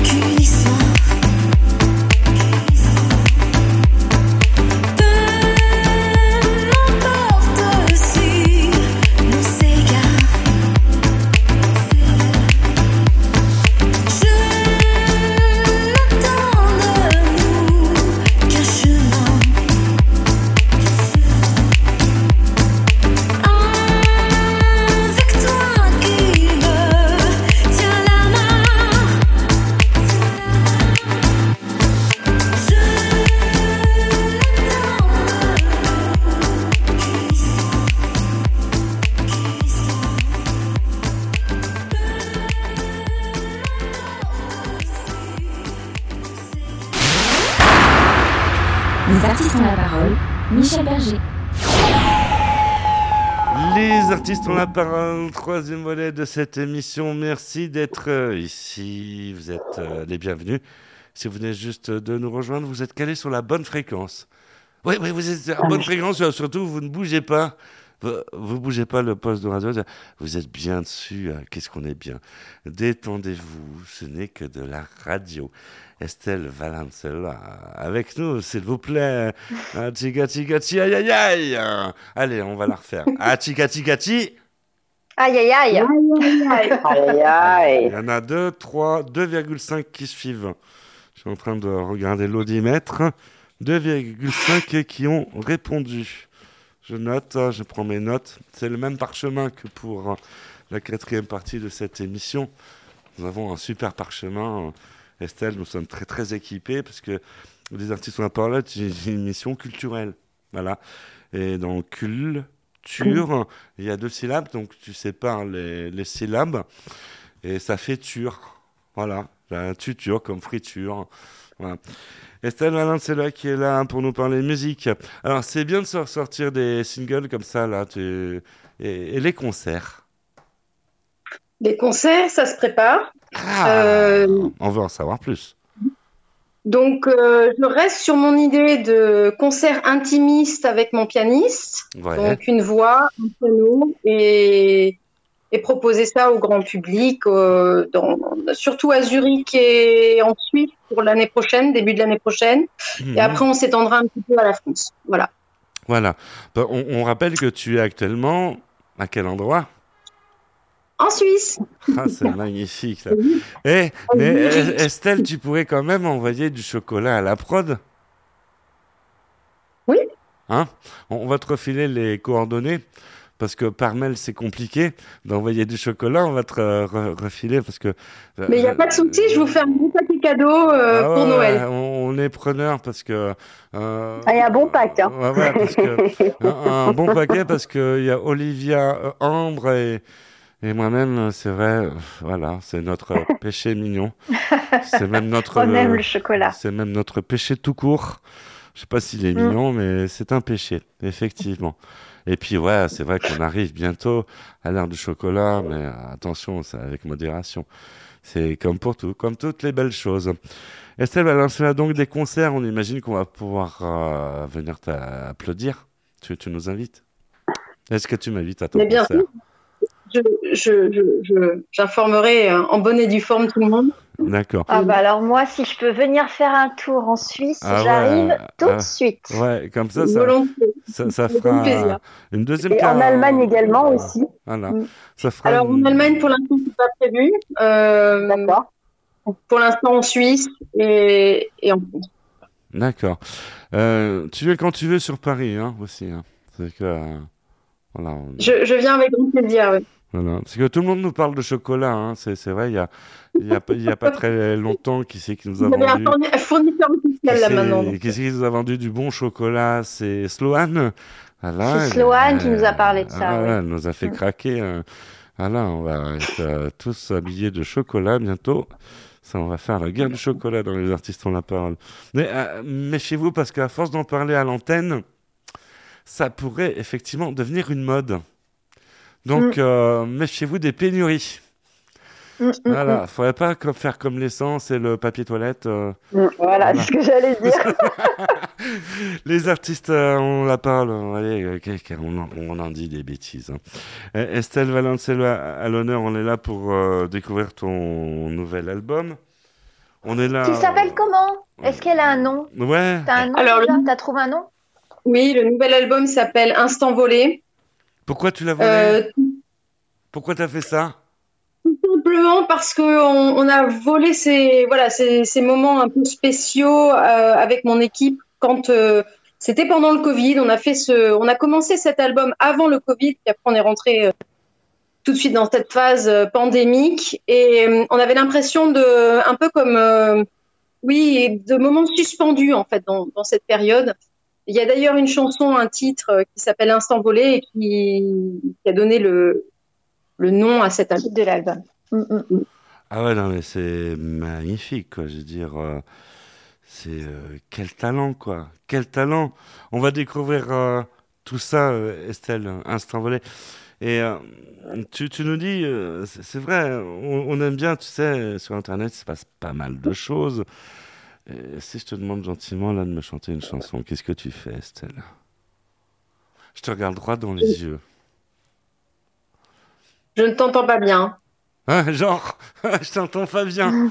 artistes ont la parole, Michel Berger. Les artistes ont la parole, troisième volet de cette émission. Merci d'être euh, ici. Vous êtes euh, les bienvenus. Si vous venez juste de nous rejoindre, vous êtes calés sur la bonne fréquence. Oui, oui, vous êtes sur la bonne fréquence. Surtout, vous ne bougez pas. Vous ne bougez pas le poste de radio. Vous êtes bien dessus. Qu'est-ce qu'on est bien. Détendez-vous. Ce n'est que de la radio. Estelle Valancella, avec nous, s'il vous plaît. Tigati gati, aïe aïe aïe. Allez, on va la refaire. Tigati gati. Aïe aïe aïe. Aïe aïe. Il y en a deux, trois, deux virgule cinq qui suivent. Je suis en train de regarder l'audimètre. deux virgule cinq qui ont répondu. Je note, je prends mes notes. C'est le même parchemin que pour la quatrième partie de cette émission. Nous avons un super parchemin. Estelle, nous sommes très très équipés parce que les artistes ont la parole, c'est une émission culturelle. Voilà. Et dans culture, il y a deux syllabes, donc tu sépares les, les syllabes et ça fait ture. Voilà. Tuture comme friture. Voilà. Estelle Valancella qui est là pour nous parler musique. Alors, c'est bien de sortir des singles comme ça, là. Tu... Et, et les concerts? Les concerts, ça se prépare. Ah, euh... On veut en savoir plus. Donc, euh, je reste sur mon idée de concert intimiste avec mon pianiste. Ouais. Donc, une voix, un piano et... et proposer ça au grand public, euh, dans, surtout à Zurich et en Suisse pour l'année prochaine, début de l'année prochaine. Mmh. Et après, on s'étendra un petit peu à la France. Voilà. Voilà. On, on rappelle que tu es actuellement à quel endroit? En Suisse. Ah, c'est magnifique. Ça. Eh, mais Estelle, tu pourrais quand même envoyer du chocolat à la prod? Oui. Hein? On va te refiler les coordonnées. Parce que par mail, c'est compliqué d'envoyer du chocolat. On va te re- refiler parce que... Mais il n'y a pas de souci, je vous fais un bon paquet cadeau euh, ah, pour ouais, Noël. On, on est preneur parce que... Euh, ah, il y a un bon pack. Hein. Ouais, ouais, parce que, un, un bon paquet parce qu'il y a Olivia, euh, Ambre et, et moi-même, c'est vrai, euh, voilà, c'est notre péché mignon. C'est même notre... On aime le chocolat. C'est même notre péché tout court. Je ne sais pas s'il est mignon, mm. mais c'est un péché, effectivement. Et puis, ouais, c'est vrai qu'on arrive bientôt à l'heure du chocolat, mais attention, c'est avec modération. C'est comme pour tout, comme toutes les belles choses. Estelle va lancer là donc des concerts. On imagine qu'on va pouvoir euh, venir t'applaudir. Tu, tu nous invites? Est-ce que tu m'invites à ton mais bien concert? sûr. Je, je, je, je, j'informerai en bonne et due forme tout le monde. D'accord. Ah bah alors moi, si je peux venir faire un tour en Suisse, ah j'arrive ouais, tout ah, de suite. Ouais, comme ça, ça, ça, ça fera une deuxième. Et car... en Allemagne également euh, aussi. Voilà. Mm. Ça fera alors une... en Allemagne, pour l'instant, c'est pas prévu. Euh, D'accord. Pour l'instant, en Suisse et, et en France. D'accord. Euh, tu viens quand tu veux sur Paris, hein, aussi. Hein. C'est que, euh, voilà. On... Je, je viens avec grand plaisir. Oui. Voilà. Parce que tout le monde nous parle de chocolat, hein. c'est, c'est vrai, il y a, il y a, il y a pas très longtemps, qui c'est qui nous a vendu... un fournisseur officiel là maintenant. Qui c'est qui nous a vendu du bon chocolat? C'est Sloan. Voilà, c'est Sloan euh, qui nous a parlé de ça. Ah, oui. Elle nous a fait craquer. Euh, voilà, on va être euh, tous habillés de chocolat bientôt. Ça, on va faire la guerre du chocolat dans les artistes ont la parole. Mais euh, méfiez-vous, parce qu'à force d'en parler à l'antenne, ça pourrait effectivement devenir une mode. Donc, mm. euh, méfiez-vous des pénuries. Mm, voilà, il ne faudrait pas comme, faire comme l'essence et le papier toilette. Euh, mm, voilà, voilà, c'est ce que j'allais dire. Les artistes, euh, on la parle, allez, on, en, on en dit des bêtises. Hein. Estelle Valancella, à l'honneur, on est là pour euh, découvrir ton nouvel album. On est là. Qui s'appelle euh... comment? Est-ce qu'elle a un nom? Ouais. T'as un nom? Alors, déjà le... T'as trouvé un nom? Oui, le nouvel album s'appelle Instant volé. Pourquoi tu l'as volé? euh... Pourquoi t'as fait ça? Tout simplement parce que on, on a volé ces voilà ces, ces moments un peu spéciaux euh, avec mon équipe quand euh, c'était pendant le Covid. On a fait ce, on a commencé cet album avant le Covid, puis après on est rentré euh, tout de suite dans cette phase euh, pandémique et euh, on avait l'impression de un peu comme euh, oui de moments suspendus en fait dans, dans cette période. Il y a d'ailleurs une chanson, un titre euh, qui s'appelle Instant volé et qui, qui a donné le le nom à cet album. De l'album. Mm-mm. Ah ouais, non, mais c'est magnifique, quoi. Je veux dire, euh, c'est euh, quel talent, quoi. Quel talent. On va découvrir euh, tout ça, euh, Estelle, instant volé. Et euh, tu, tu nous dis, euh, c'est, c'est vrai, on, on aime bien, tu sais, sur Internet, il se passe pas mal de choses. Et si je te demande gentiment, là, de me chanter une chanson, qu'est-ce que tu fais, Estelle ? Je te regarde droit dans les yeux. Je ne t'entends pas bien. Hein, genre, je t'entends pas bien.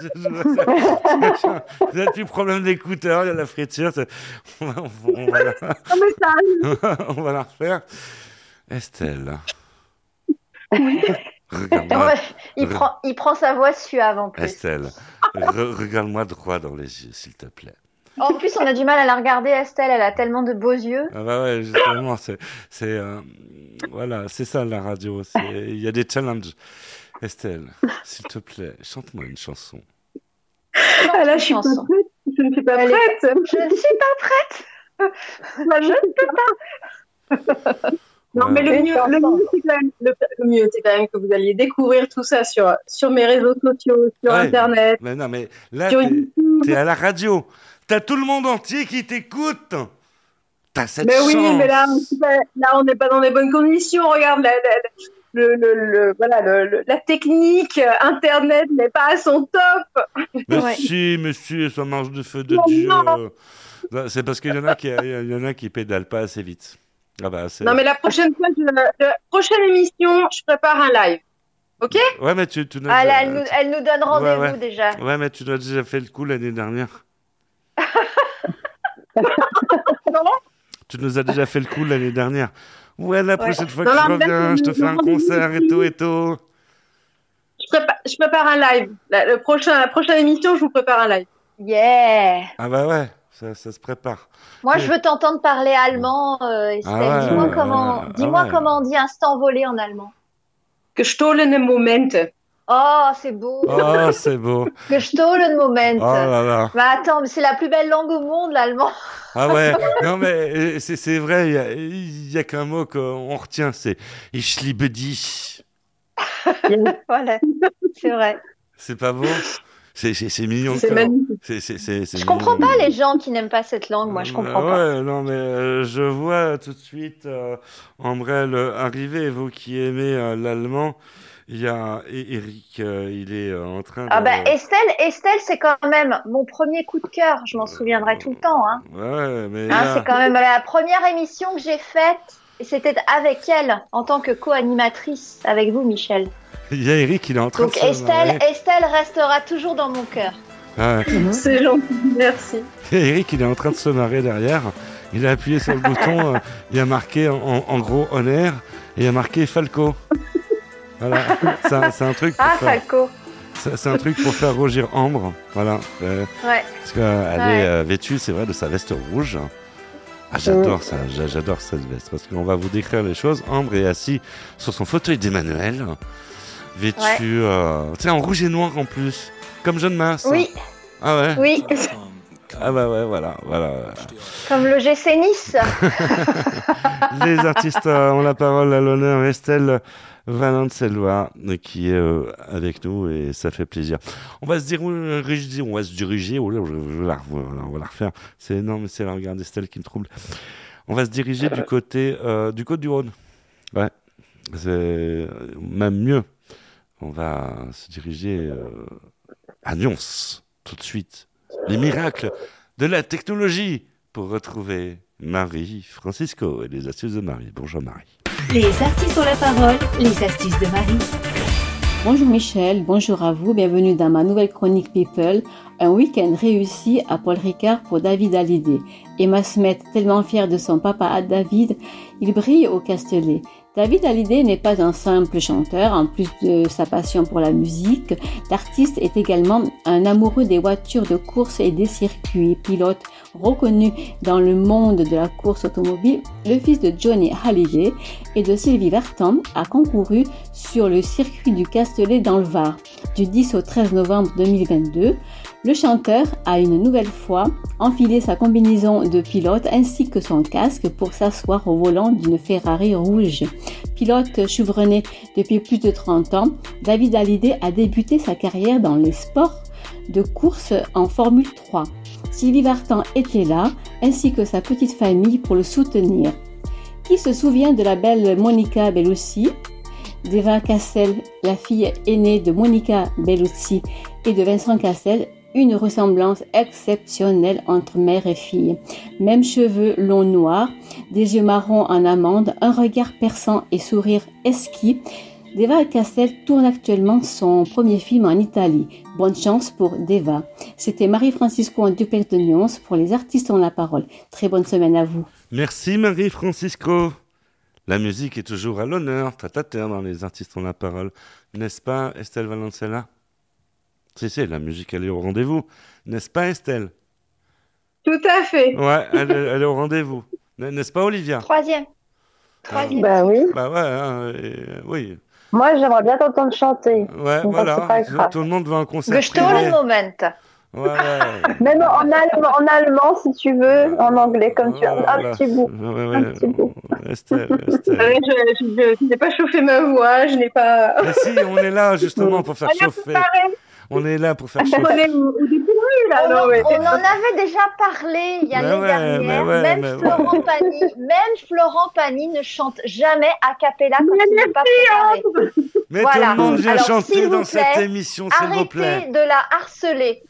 Vous avez plus problème d'écouteur, il y a la friture. On va, on, on va, la... on va la refaire. Estelle. Oui. Regarde-moi. Il, Re... prend, il prend sa voix suave en plus. Estelle, re- regarde-moi droit dans les yeux, s'il te plaît. En plus, on a du mal à la regarder, Estelle. Elle a tellement de beaux yeux. Ah bah ouais, justement, c'est, c'est euh, voilà, c'est ça la radio. Il y a des challenges. Estelle, s'il te plaît, chante-moi une chanson. Ah là, je suis pas prête. Je ne suis pas prête. Est... Je ne suis pas prête. Je ne peux pas. Non, ouais. mais le mieux, le, mieux, c'est quand même, le, le mieux, c'est quand même que vous alliez découvrir tout ça sur, sur mes réseaux sociaux, sur ouais, Internet. Mais non, mais là, t'es, t'es à la radio. T'as tout le monde entier qui t'écoute. T'as cette mais chance. Mais oui, mais là, là, on n'est pas dans les bonnes conditions. Regarde, la, la, le, le, le, voilà, le, le, la technique, Internet n'est pas à son top. Mais ouais. si, mais si, ça marche de feu de non, Dieu. Non. C'est parce qu'il y en a qui, il y en a qui pédalent pas assez vite. Ah bah, c'est... Non, mais la prochaine fois, je, la prochaine émission, je prépare un live. Ok ? Ouais, mais tu, tu ah, là, elle, nous, elle nous donne rendez-vous ouais, ouais. déjà. Ouais, mais tu dois déjà fait le coup l'année dernière. Tu nous as déjà fait le coup l'année dernière. Ouais, la prochaine ouais. fois que non, je reviens, je te fais un concert et tout et tout. Je prépare, je prépare un live. La, le prochain, la prochaine émission, je vous prépare un live. Yeah. Ah bah ouais, ça, ça se prépare. Moi, et... je veux t'entendre parler allemand, euh, Estelle. Ah ouais, dis-moi euh, comment, ah dis-moi ouais. comment on dit instant volé en allemand. Gestohlene Momente. Oh, c'est beau. Oh, c'est beau. Gestohlene Moment. Oh là là. Bah attends, mais c'est la plus belle langue au monde, l'allemand. Ah ouais, non mais c'est, c'est vrai, il n'y a, a qu'un mot qu'on retient, c'est « Ich liebe dich ». Voilà, c'est vrai. C'est pas beau ? C'est, c'est, c'est mignon. C'est magnifique. C'est, c'est, c'est, c'est je mignon. comprends pas les gens qui n'aiment pas cette langue, moi je comprends euh, pas. Ouais, non mais euh, je vois tout de suite euh, Ambrelle arriver, vous qui aimez euh, l'allemand. Il y a Eric, euh, il est euh, en train de... Ah bah Estelle, Estelle, c'est quand même mon premier coup de cœur, je m'en souviendrai euh, tout le temps. Hein. Ouais, mais... Hein, là... C'est quand même la première émission que j'ai faite, et c'était avec elle, en tant que co-animatrice, avec vous, Michel. Il y a Eric, il est en train Donc de se Estelle, marrer. Estelle restera toujours dans mon cœur. Ah, mmh. C'est gentil, merci. Et Eric, il est en train de se marrer derrière. Il a appuyé sur le bouton, euh, il a marqué en, en, en gros « On Air » et il a marqué « Falco ». Voilà, c'est un, c'est un truc pour ah, faire... Falco. C'est, c'est un truc pour faire rougir Ambre, voilà. Euh, ouais. Parce qu'elle ouais. est euh, vêtue, c'est vrai, de sa veste rouge. Ah, j'adore ça, j'adore cette veste, parce qu'on va vous décrire les choses. Ambre est assise sur son fauteuil d'Emmanuel, vêtue, ouais. euh, tu sais, en rouge et noir en plus, comme Jeanne Masse. Oui. Ah ouais. Oui. Ah bah ouais, voilà, voilà. Comme le G C Nice. Les artistes ont la parole à l'honneur. Estelle Valencellois qui est euh, avec nous et ça fait plaisir. On va se diriger, on va se diriger, oh là, je, je, je, la, on va la refaire. C'est énorme, c'est la regarde d'Estelle qui me trouble. On va se diriger du côté euh, du Côte-du-Rhône. Ouais, c'est même mieux. On va se diriger euh, à Nyons tout de suite. Les miracles de la technologie pour retrouver Marie Francisco et les astuces de Marie. Bonjour Marie. Les artistes ont la parole, les astuces de Marie. Bonjour Michel, bonjour à vous, bienvenue dans ma nouvelle chronique People. Un week-end réussi à Paul Ricard pour David Hallyday. Emma Smet, tellement fière de son papa à David, il brille au Castellet. David Hallyday n'est pas un simple chanteur, en plus de sa passion pour la musique, l'artiste est également un amoureux des voitures de course et des circuits. Pilote reconnu dans le monde de la course automobile, le fils de Johnny Hallyday et de Sylvie Vartan a concouru sur le circuit du Castellet dans le Var. Du dix au treize novembre deux mille vingt-deux, le chanteur a une nouvelle fois enfilé sa combinaison de pilote ainsi que son casque pour s'asseoir au volant d'une Ferrari rouge. Pilote chevronné depuis plus de trente ans, David Hallyday a débuté sa carrière dans les sports de course en Formule trois. Sylvie Vartan était là, ainsi que sa petite famille pour le soutenir. Qui se souvient de la belle Monica Bellucci? D'Eva Cassel, la fille aînée de Monica Bellucci et de Vincent Cassel, une ressemblance exceptionnelle entre mère et fille. Même cheveux longs noirs, des yeux marrons en amande, un regard perçant et sourire esquis. D'Eva Cassel tourne actuellement son premier film en Italie. Bonne chance pour D'Eva. C'était Marie-Francisco en duplex de Nyons pour les artistes ont la parole. Très bonne semaine à vous. Merci Marie-Francisco. La musique est toujours à l'honneur, tata-terre dans les artistes ont la parole. N'est-ce pas Estelle Valenzuela? Si, si, la musique elle est au rendez-vous. N'est-ce pas Estelle? Tout à fait. Ouais, elle, elle est au rendez-vous. N'est-ce pas Olivia? Troisième. Troisième. Bah oui. Bah ouais, hein, et, oui. Moi, j'aimerais bien t'entendre chanter. Ouais, donc voilà. Tout le monde veut un concert. Gestohlen Moment. Ouais, ouais. Même en allemand, en allemand, si tu veux, en anglais, comme tu as. Voilà. Un petit bout. Ouais, ouais, Un petit bout. Estelle, Estelle. Ouais, je, je, je n'ai pas chauffé ma voix, je n'ai pas. Mais si, on est là justement pour faire chauffer. On est là pour faire chauffer. On est au début là. On, non, mais... on en avait déjà parlé il y a l'année ouais, dernière. ouais, même, mais Florent ouais. Pagny, même Florent Pagny ne chante jamais a cappella quand il n'est pas préparé. Mais Voilà. tout le monde vient Alors, chanter s'il vous dans plaît, cette émission, s'il vous plaît. Arrêtez de la harceler.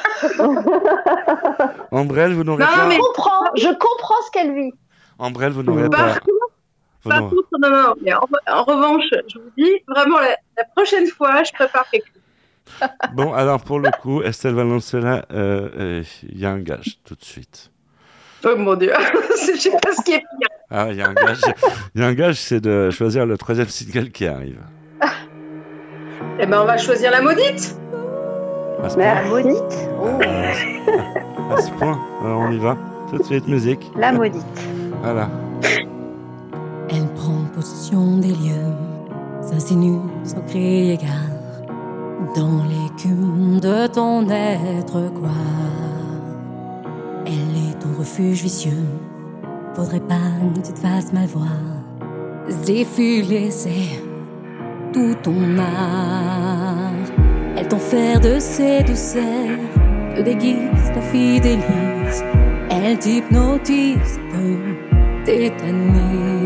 Ambrelle, vous n'aurez Non, pas. mais- Je comprends, je comprends ce qu'elle vit. Ambrelle, vous n'aurez Par pas. contre, Vous par n'aurez- contre, non, non, mais en, en revanche, je vous dis, vraiment, la, la prochaine fois, je prépare quelque chose. Bon, alors pour le coup, Estelle Valenzuela, il euh, euh, y a un gage tout de suite. Oh mon Dieu, je sais pas ce qui est pire. Ah, il y a un gage. Il y a un gage, c'est de choisir le troisième single qui arrive. Eh ben, on va choisir la maudite. À ce point. La maudite. À ce point. Alors on y va. Tout de suite, musique. La maudite. Voilà. Elle prend possession des lieux, s'insinue sans cri égard dans l'écume de ton être quoi. Elle est ton refuge vicieux, faudrait pas que tu te fasses mal voir. Défiler, c'est tout ton art. Elle t'enferme de ses douceurs, te déguise, te fidélise. Elle t'hypnotise, te tétanise.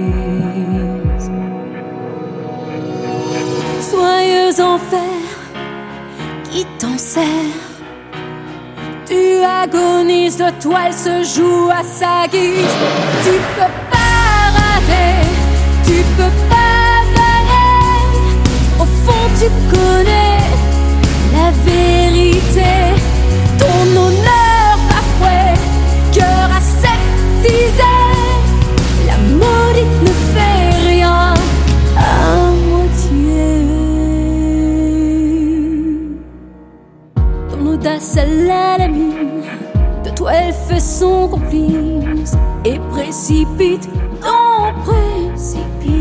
Soyeux enfer qui t'en sert. Tu agonises de toi, elle se joue à sa guise. Tu peux pas rater, tu peux pas valer. Au fond tu connais la vérité. Ton honneur bafoué, cœur à sec disait. La maudite ne fait rien à moitié. Ton audace elle a la mine, de toi elle fait son complice et précipite ton précipice.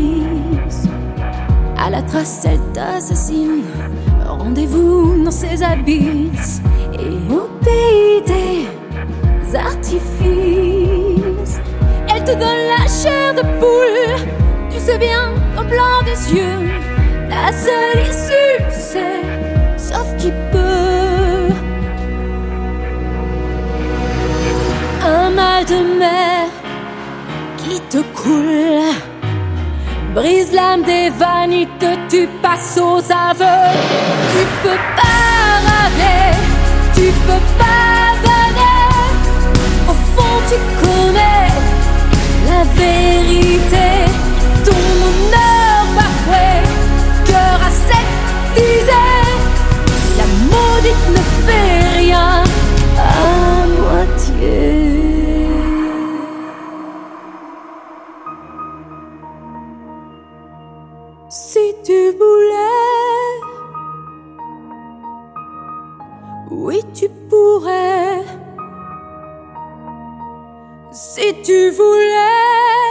À la trace elle t'assassine, rendez-vous dans ses abysses et au pays des artifices. Elle te donne la chair de poule, tu sais bien au blanc des yeux. La seule issue c'est, sauf qui peut, un mal de mer qui te coule, brise l'âme des vanités, tu passes aux aveux. Tu peux pas rater, tu peux pas valer. Au fond tu connais la vérité. Ton honneur bafoué, cœur à sec disait. La maudite ne fait rien à moitié. Si tu voulais, oui tu pourrais. Si tu voulais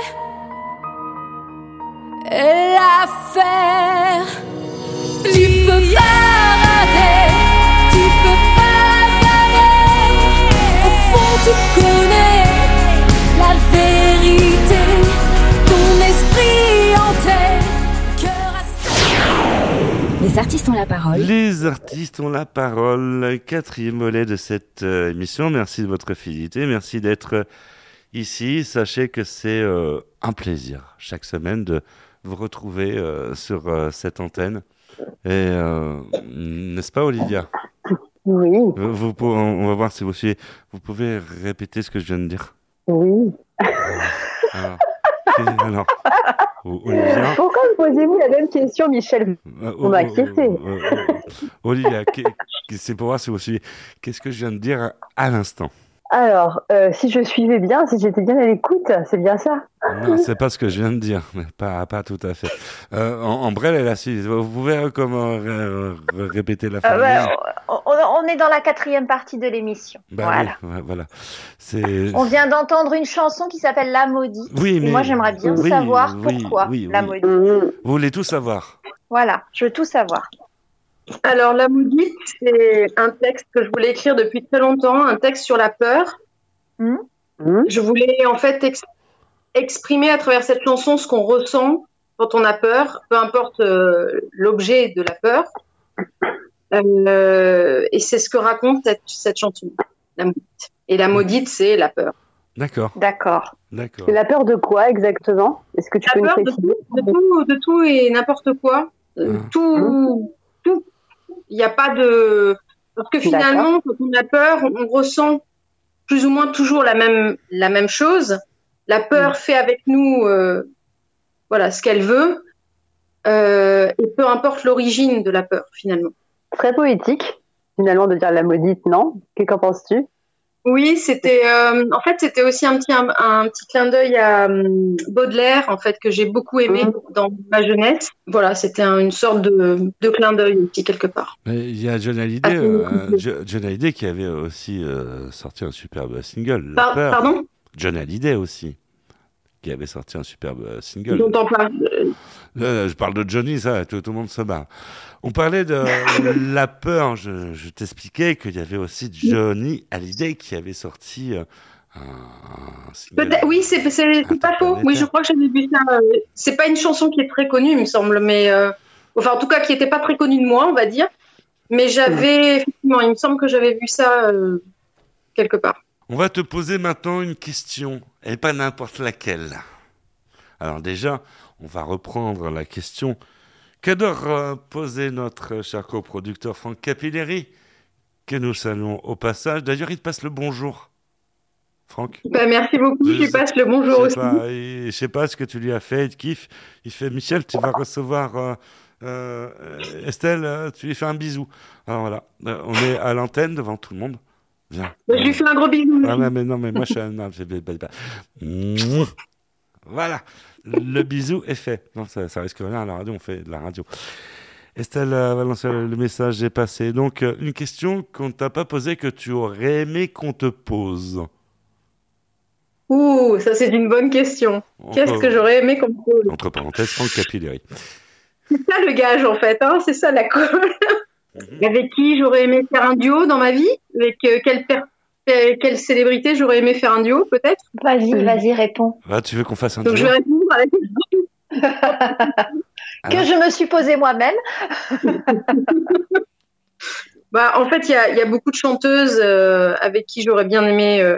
la faire, tu peux pas rater, tu peux pas valer. Au fond tu connais la vérité, ton esprit hanté. Les artistes ont la parole. Les artistes ont la parole. Quatrième volet de cette euh, émission. Merci de votre fidélité. Merci d'être euh, ici. Sachez que c'est euh, un plaisir chaque semaine de vous retrouver euh, sur euh, cette antenne. Et euh, n'est-ce pas, Olivia? Oui. Vous, vous, on va voir si vous suivez. Vous pouvez répéter ce que je viens de dire? Oui. Alors, alors Olivia. Pourquoi me posez-vous la même question, Michel? euh, On m'a inquiété. euh, euh, Olivia, c'est pour voir si vous suivez. Qu'est-ce que je viens de dire à l'instant? Alors, euh, si je suivais bien, si j'étais bien à l'écoute, c'est bien ça? Non, c'est pas ce que je viens de dire, mais pas, pas tout à fait. Euh, en, en brel, elle a suivi. Vous pouvez comment euh, répéter la Euh, formule? ouais, on, on est dans la quatrième partie de l'émission. Bah voilà. oui, ouais, voilà. C'est... On vient d'entendre une chanson qui s'appelle La Maudite. Oui, mais... Et moi, j'aimerais bien oui, savoir oui, pourquoi oui, La oui. Maudite. Mmh. Vous voulez tout savoir? Voilà, je veux tout savoir. Alors, La Maudite, c'est un texte que je voulais écrire depuis très longtemps, un texte sur la peur. Mmh. Mmh. Je voulais en fait ex- exprimer à travers cette chanson ce qu'on ressent quand on a peur, peu importe euh, l'objet de la peur. Euh, et c'est ce que raconte cette, cette chanson, La Maudite. Et la maudite, c'est la peur. D'accord. D'accord. D'accord. C'est la peur de quoi exactement? Est-ce que tu La peux nous peur de préciser? tout, de tout, de tout et n'importe quoi. Euh, Mmh. Tout, tout. Il n'y a pas de... Parce que finalement, quand on a peur, on, on ressent plus ou moins toujours la même, la même chose. La peur mmh. fait avec nous euh, voilà, ce qu'elle veut. Euh, et peu importe l'origine de la peur, finalement. Très poétique, finalement, de dire la maudite, non? Qu'en penses-tu? Oui, c'était euh, en fait c'était aussi un petit un, un petit clin d'œil à um, Baudelaire en fait que j'ai beaucoup aimé mmh. dans ma jeunesse. Voilà, c'était un, une sorte de, de clin d'œil aussi quelque part. Mais il y a John Hallyday, euh, John Hallyday qui avait aussi euh, sorti un superbe single. La Par, peur. Pardon? John Hallyday aussi, qui avait sorti un superbe single. Je n'entends pas. Euh, je parle de Johnny, ça, tout, tout le monde se barre. On parlait de la peur. Je, je t'expliquais qu'il y avait aussi Johnny Hallyday qui avait sorti euh, un, un single. Peut-être, oui, c'est, c'est, c'est pas faux. Oui, je crois que j'avais vu ça. C'est pas une chanson qui est très connue, il me semble, mais euh, enfin, en tout cas, qui n'était pas très connue de moi, on va dire. Mais j'avais, effectivement, il me semble que j'avais vu ça euh, quelque part. On va te poser maintenant une question, et pas n'importe laquelle. Alors déjà, on va reprendre la question qu'adore euh, poser notre cher coproducteur Franck Capilleri, que nous saluons au passage. D'ailleurs, il te passe le bonjour, Franck. Bah, merci beaucoup, je lui passe le bonjour aussi. Pas, il, je sais pas ce que tu lui as fait, il te kiffe. Il fait, Michel, tu vas recevoir euh, euh, Estelle, euh, tu lui fais un bisou. Alors voilà, euh, on est à l'antenne devant tout le monde. Viens. Bah, je lui fais un gros bisou. Ah, mais, mais non, mais moi, je suis un... Non, je... Voilà, le bisou est fait. Non, ça, ça risque rien à la radio, on fait de la radio. Estelle Valenzuela, le message est passé. Donc, euh, une question qu'on ne t'a pas posée, que tu aurais aimé qu'on te pose. Ouh, ça c'est une bonne question. Entre... Qu'est-ce que j'aurais aimé qu'on me pose? Entre parenthèses, Franck Capilleri. C'est ça le gage en fait, hein, c'est ça la colle. Mm-hmm. Avec qui j'aurais aimé faire un duo dans ma vie? Avec euh, quelle personne? Quelle célébrité j'aurais aimé faire un duo, peut-être? Vas-y, vas-y, réponds. Ah, tu veux qu'on fasse un Donc, duo? Donc, je vais répondre à la question. Que je me suis posée moi-même. Bah, en fait, il y a, y a beaucoup de chanteuses euh, avec qui j'aurais bien aimé euh,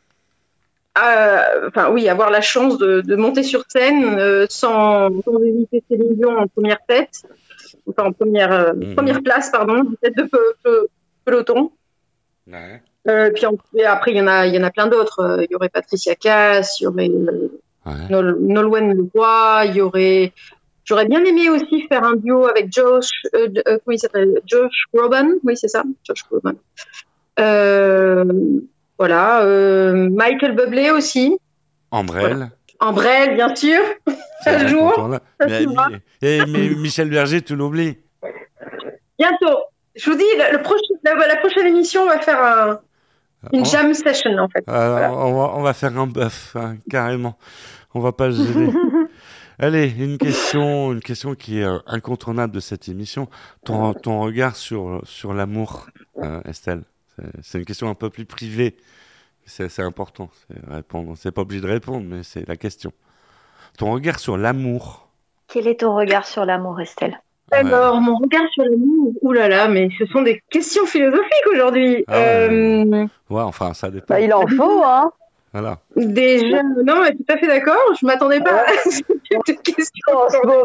euh, enfin, oui, avoir la chance de, de monter sur scène euh, sans, sans hésiter Céline Dion en première tête, enfin en première, euh, mmh. première place, pardon, tête de pe- pe- peloton. Ouais. Euh, puis en, après, il y en a, il y en a plein d'autres. Il y aurait Patricia Cass, il y aurait euh, ouais. Nol- Nolwenn Leroy, il y aurait. J'aurais bien aimé aussi faire un duo avec Josh. Euh, euh, comment il s'appelle? Josh Groban, oui c'est ça, Josh Groban. Euh, voilà, euh, Michael Bublé aussi. Ambrelle. Voilà. Ambrelle, bien sûr. Un jour. Mais, mais, mais Michel Berger, tu l'oublies. Bientôt. Je vous dis, le, le prochain, la, la prochaine émission, on va faire un. Une jam session, en fait. Alors, voilà. on, va, on va faire un bœuf, hein, carrément. On va pas se gêner. Allez, une question, une question qui est incontournable de cette émission. Ton, ton regard sur, sur l'amour, euh, Estelle. C'est, c'est une question un peu plus privée. C'est, c'est important. C'est répondre. C'est pas obligé de répondre, mais c'est la question. Ton regard sur l'amour. Quel est ton regard sur l'amour, Estelle? Alors, mon regard sur l'amour, oulala, mais ce sont des questions philosophiques aujourd'hui. Ah ouais. Euh, Ouais, enfin, ça dépend. Bah, il en faut, hein. Voilà. déjà, non, mais tout à fait d'accord. Je m'attendais pas à cette question.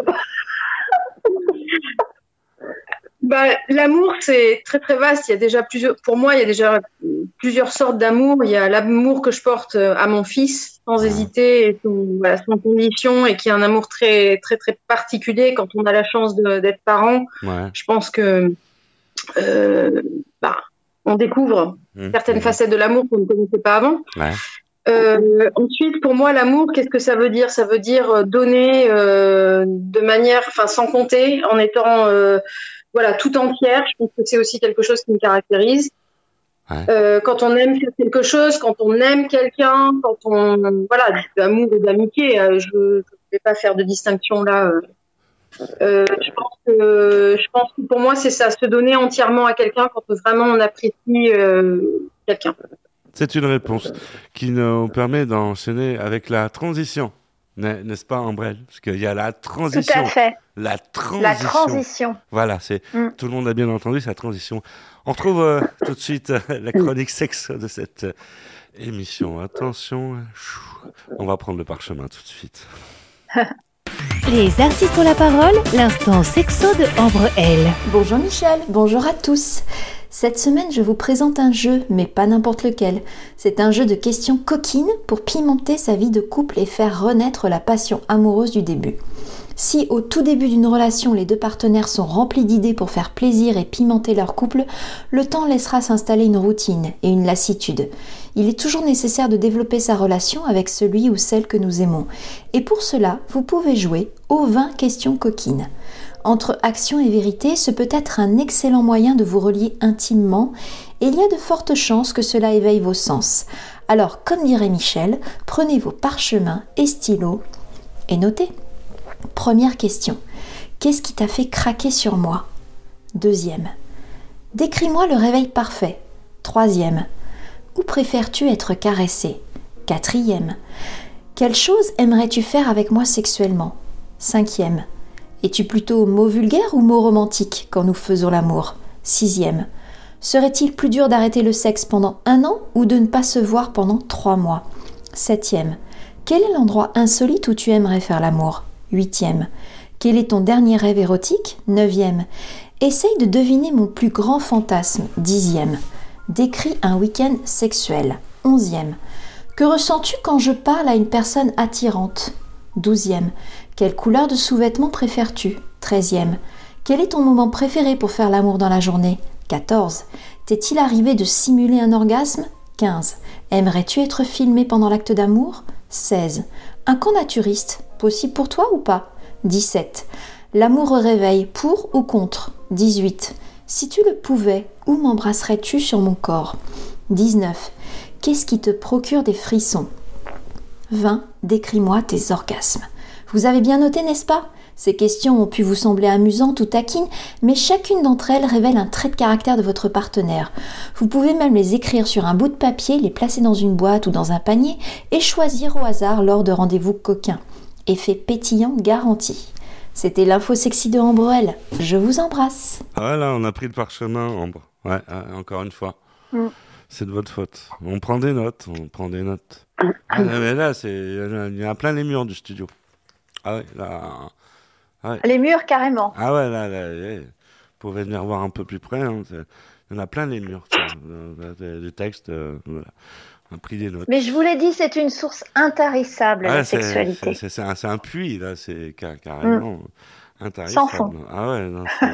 Bah, l'amour, c'est très très vaste. Il y a déjà plusieurs, pour moi, il y a déjà plusieurs sortes d'amour. Il y a l'amour que je porte à mon fils, sans hésiter, et sans, voilà, sans condition, et qui est un amour très très très particulier quand on a la chance de, d'être parent. Ouais. Je pense que euh, bah, on découvre Mmh. certaines Mmh. facettes de l'amour qu'on ne connaissait pas avant. Ouais. Euh, ensuite, pour moi, l'amour, qu'est-ce que ça veut dire? Ça veut dire donner euh, de manière, enfin, sans compter, en étant euh, voilà, tout entière. Je pense que c'est aussi quelque chose qui me caractérise. Ouais. Euh, quand on aime faire quelque chose, quand on aime quelqu'un, quand on voilà, d'amour ou d'amitié, euh, je ne vais pas faire de distinction là. Euh, euh, je pense que je pense que pour moi c'est ça, se donner entièrement à quelqu'un quand vraiment on apprécie euh, quelqu'un. C'est une réponse qui nous permet d'enchaîner avec la transition, N'est- n'est-ce pas, Ambrelle? Parce qu'il y a la Tout transition. à fait. La transition. La transition. Voilà, c'est Mm. tout le monde a bien entendu, c'est la transition. On retrouve euh, tout de suite euh, la chronique sexe de cette euh, émission. Attention, chou, on va prendre le parchemin tout de suite. Les artistes ont la parole, l'instant sexo de Ambre L. Bonjour Michel, bonjour à tous. Cette semaine, je vous présente un jeu, mais pas n'importe lequel. C'est un jeu de questions coquines pour pimenter sa vie de couple et faire renaître la passion amoureuse du début. Si au tout début d'une relation, les deux partenaires sont remplis d'idées pour faire plaisir et pimenter leur couple, le temps laissera s'installer une routine et une lassitude. Il est toujours nécessaire de développer sa relation avec celui ou celle que nous aimons. Et pour cela, vous pouvez jouer aux vingt questions coquines. Entre action et vérité, ce peut être un excellent moyen de vous relier intimement et il y a de fortes chances que cela éveille vos sens. Alors, comme dirait Michel, prenez vos parchemins et stylos et notez. Première question. Qu'est-ce qui t'a fait craquer sur moi? Deuxième. Décris-moi le réveil parfait. Troisième. Où préfères-tu être caressé? Quatrième. Quelle chose aimerais-tu faire avec moi sexuellement? Cinquième. Es-tu plutôt mot vulgaire ou mot romantique quand nous faisons l'amour? Sixième. Serait-il plus dur d'arrêter le sexe pendant un an ou de ne pas se voir pendant trois mois? Septième. Quel est l'endroit insolite où tu aimerais faire l'amour? Huitième. Quel est ton dernier rêve érotique? Neuvième. Essaye de deviner mon plus grand fantasme. Dixième. Décris un week-end sexuel. Onzième. Que ressens-tu quand je parle à une personne attirante? Douzième. Quelle couleur de sous-vêtements préfères-tu? Treizième. Quel est ton moment préféré pour faire l'amour dans la journée? Quatorze. T'est-il arrivé de simuler un orgasme? Quinze. Aimerais-tu être filmé pendant l'acte d'amour? Seize. Un camp naturiste, possible pour toi ou pas? Dix-sept. L'amour au réveil, pour ou contre? Dix-huit. Si tu le pouvais, où m'embrasserais-tu sur mon corps? Dix-neuf. Qu'est-ce qui te procure des frissons? Vingt. Décris-moi tes orgasmes. Vous avez bien noté, n'est-ce pas? Ces questions ont pu vous sembler amusantes ou taquines, mais chacune d'entre elles révèle un trait de caractère de votre partenaire. Vous pouvez même les écrire sur un bout de papier, les placer dans une boîte ou dans un panier et choisir au hasard lors de rendez-vous coquins. Effet pétillant garanti. C'était l'info sexy de Ambre L. Je vous embrasse. Voilà, on a pris le parchemin, Ambre. Ouais, euh, encore une fois. Mm. C'est de votre faute. On prend des notes, on prend des notes. Ah, mais là, c'est, il y en a plein les murs du studio. Ah ouais, là... Ah ouais. Les murs, carrément. Ah ouais, là, là, ouais. Vous pouvez venir voir un peu plus près. Hein, il y en a plein les murs. Des, des textes, euh, voilà. On a pris des notes. Mais je vous l'ai dit, c'est une source intarissable, ah, la c'est, sexualité. C'est, c'est, un, c'est un puits, là, c'est car, carrément mm. intarissable. Sans fond. Ah ouais, non, c'est...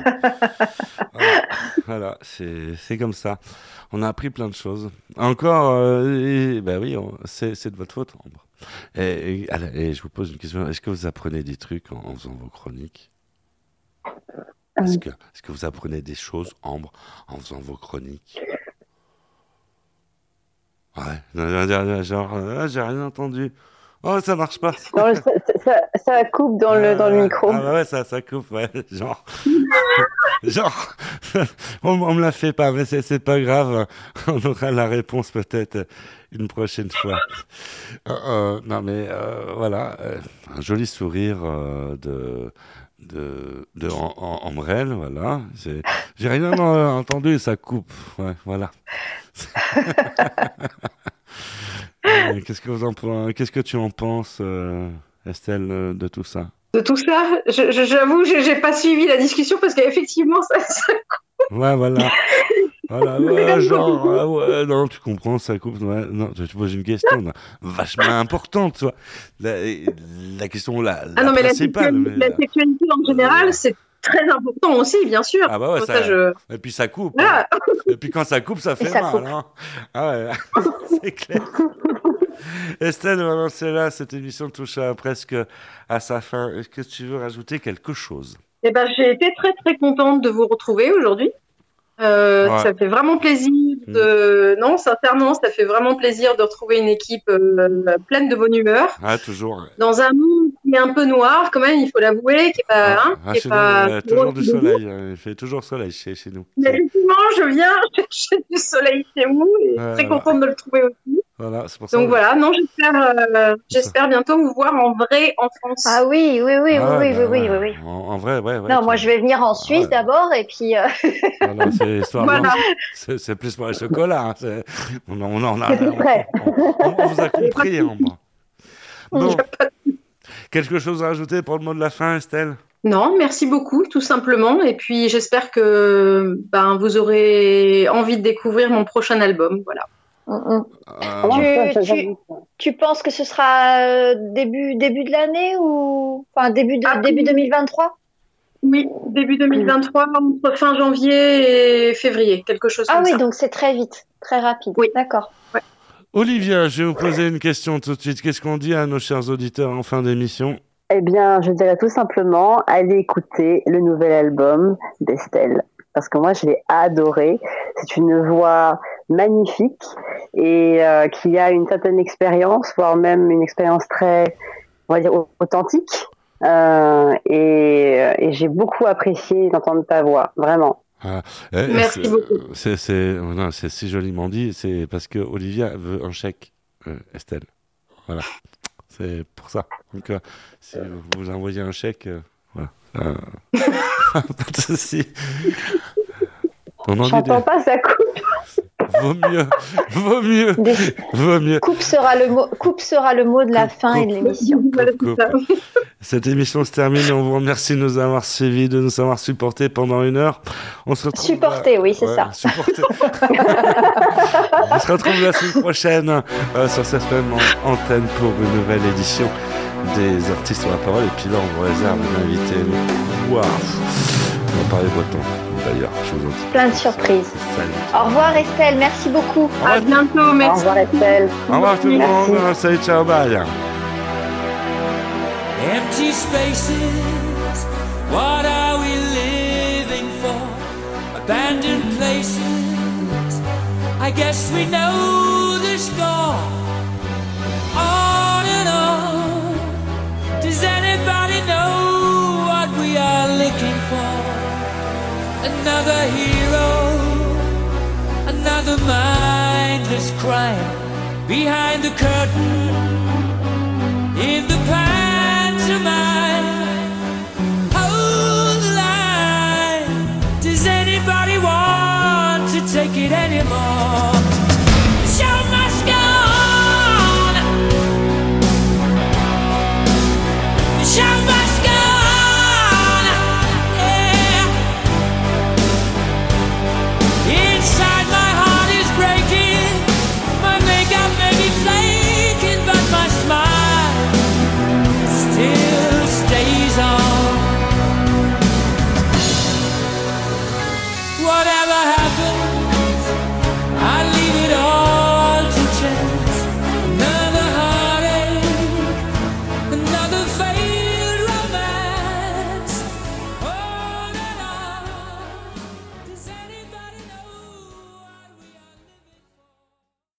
voilà, voilà c'est, c'est comme ça. On a appris plein de choses. Encore, euh, et, ben oui, on, c'est, c'est de votre faute, Ambre. Et, et, allez, et je vous pose une question. Est-ce que vous apprenez des trucs en, en faisant vos chroniques? Est-ce que, est-ce que vous apprenez des choses, Ambre, en faisant vos chroniques? Ouais, genre, ah, j'ai rien entendu. Oh, ça marche pas. Non, ça, ça, ça coupe dans le, dans le micro. Ah bah ouais, ça, ça coupe, ouais. Genre, genre, on, on me la fait pas, mais c'est, c'est pas grave. On aura la réponse peut-être une prochaine fois. Euh, euh, non mais euh, voilà, euh, un joli sourire euh, de de, de en, en, Ambrelle, voilà. C'est, j'ai rien entendu, ça coupe. Ouais, voilà. Qu'est-ce que vous en, qu'est-ce que tu en penses, euh, Estelle, de tout ça? De tout ça, je, je, j'avoue, j'ai, j'ai pas suivi la discussion parce qu'effectivement, ça, ça coupe. Ouais, voilà. Voilà, ouais, genre, ah ouais, non, tu comprends, ça coupe. Ouais, non, je te pose une question là, vachement importante, tu vois. La, la question, la, la ah non, mais principale. La, mais la sexualité en général, euh... c'est très important aussi, bien sûr. Ah bah ouais, ça, ça je... et puis ça coupe. Voilà. Hein. Et puis quand ça coupe, ça fait ça mal. Coupe. Hein. Ah ouais, c'est clair. Estelle, maintenant c'est là, cette émission touche à, presque à sa fin. Est-ce que tu veux rajouter quelque chose? Eh ben, j'ai été très très contente de vous retrouver aujourd'hui. Euh, ouais. Ça fait vraiment plaisir de... Mmh. Non, sincèrement, ça fait vraiment plaisir de retrouver une équipe euh, pleine de bonne humeur. Ah, toujours. Dans un monde qui est un peu noir, quand même, il faut l'avouer, qui est pas... Ah, hein, ah, qui chez est pas... nous, il y a toujours du soleil. Il fait toujours soleil chez, chez nous. Mais effectivement, je viens chercher du soleil chez vous et ouais, très contente de le trouver aussi. Voilà, c'est pour ça. Donc voilà, non, j'espère, euh, j'espère bientôt vous voir en vrai en France. Ah oui, oui, oui, ah, oui, bah, oui, oui, oui, oui. En, en vrai, ouais, ouais. Non, moi je vais venir en Suisse ouais. d'abord et puis. Euh... Voilà, c'est histoire. Voilà. C'est, c'est plus pour le chocolat. Hein. C'est... On, on, on, a, c'est on, on, on vous a compris, hein, moi. Bon. Quelque chose à rajouter pour le mot de la fin, Estelle? Non, merci beaucoup, tout simplement. Et puis j'espère que ben, vous aurez envie de découvrir mon prochain album. Voilà. Mmh. Euh... Tu, tu, tu penses que ce sera début, début de l'année ou enfin début, de, ah, début deux mille vingt-trois? Oui, début deux mille vingt-trois, mmh. entre fin janvier et février, quelque chose ah comme oui, ça. Ah oui, donc c'est très vite, très rapide. Oui, d'accord. Ouais. Olivia, je vais vous poser une question tout de suite. Qu'est-ce qu'on dit à nos chers auditeurs en fin d'émission? Eh bien, je dirais tout simplement, allez écouter le nouvel album d'Estelle. Parce que moi, je l'ai adoré. C'est une voix magnifique et euh, qui a une certaine expérience, voire même une expérience très, on va dire, authentique. Euh, et, et j'ai beaucoup apprécié d'entendre ta voix, vraiment. Ah, eh, Merci c'est, beaucoup. C'est, c'est, non, c'est si joliment dit, c'est parce que Olivia veut un chèque, euh, Estelle. Voilà, c'est pour ça. Donc, euh, si vous envoyez un chèque, euh, voilà. Euh... pas de souci. On en J'entends des... pas, ça coupe. Vaut mieux, vaut mieux, des... vaut mieux. Coupe sera le mot, coupe sera le mot de la coupe, fin coupe, et de l'émission. Coupe, coupe. Cette émission se termine. On vous remercie de nous avoir suivis, de nous avoir supportés pendant une heure. On se retrouve. Supporter, oui, c'est ouais, ça. Supporter. On se retrouve la semaine prochaine euh, sur cette même antenne pour une nouvelle édition des artistes sur la parole. Et puis là, on vous réserve un invité. Waouh, on va parler breton. D'ailleurs, je vous en dis. Plein de surprises. Salut. Au revoir Estelle, merci beaucoup. À bientôt, merci. Au revoir Estelle. Au revoir tout le monde. Salut, ciao, bye. Empty spaces, what are we living for? Abandoned places, I guess we know the score. On and on, does anybody know what we are looking for? Another hero, another mindless crime behind the curtain, in the pantomime. Hold the line, does anybody want to take it anymore?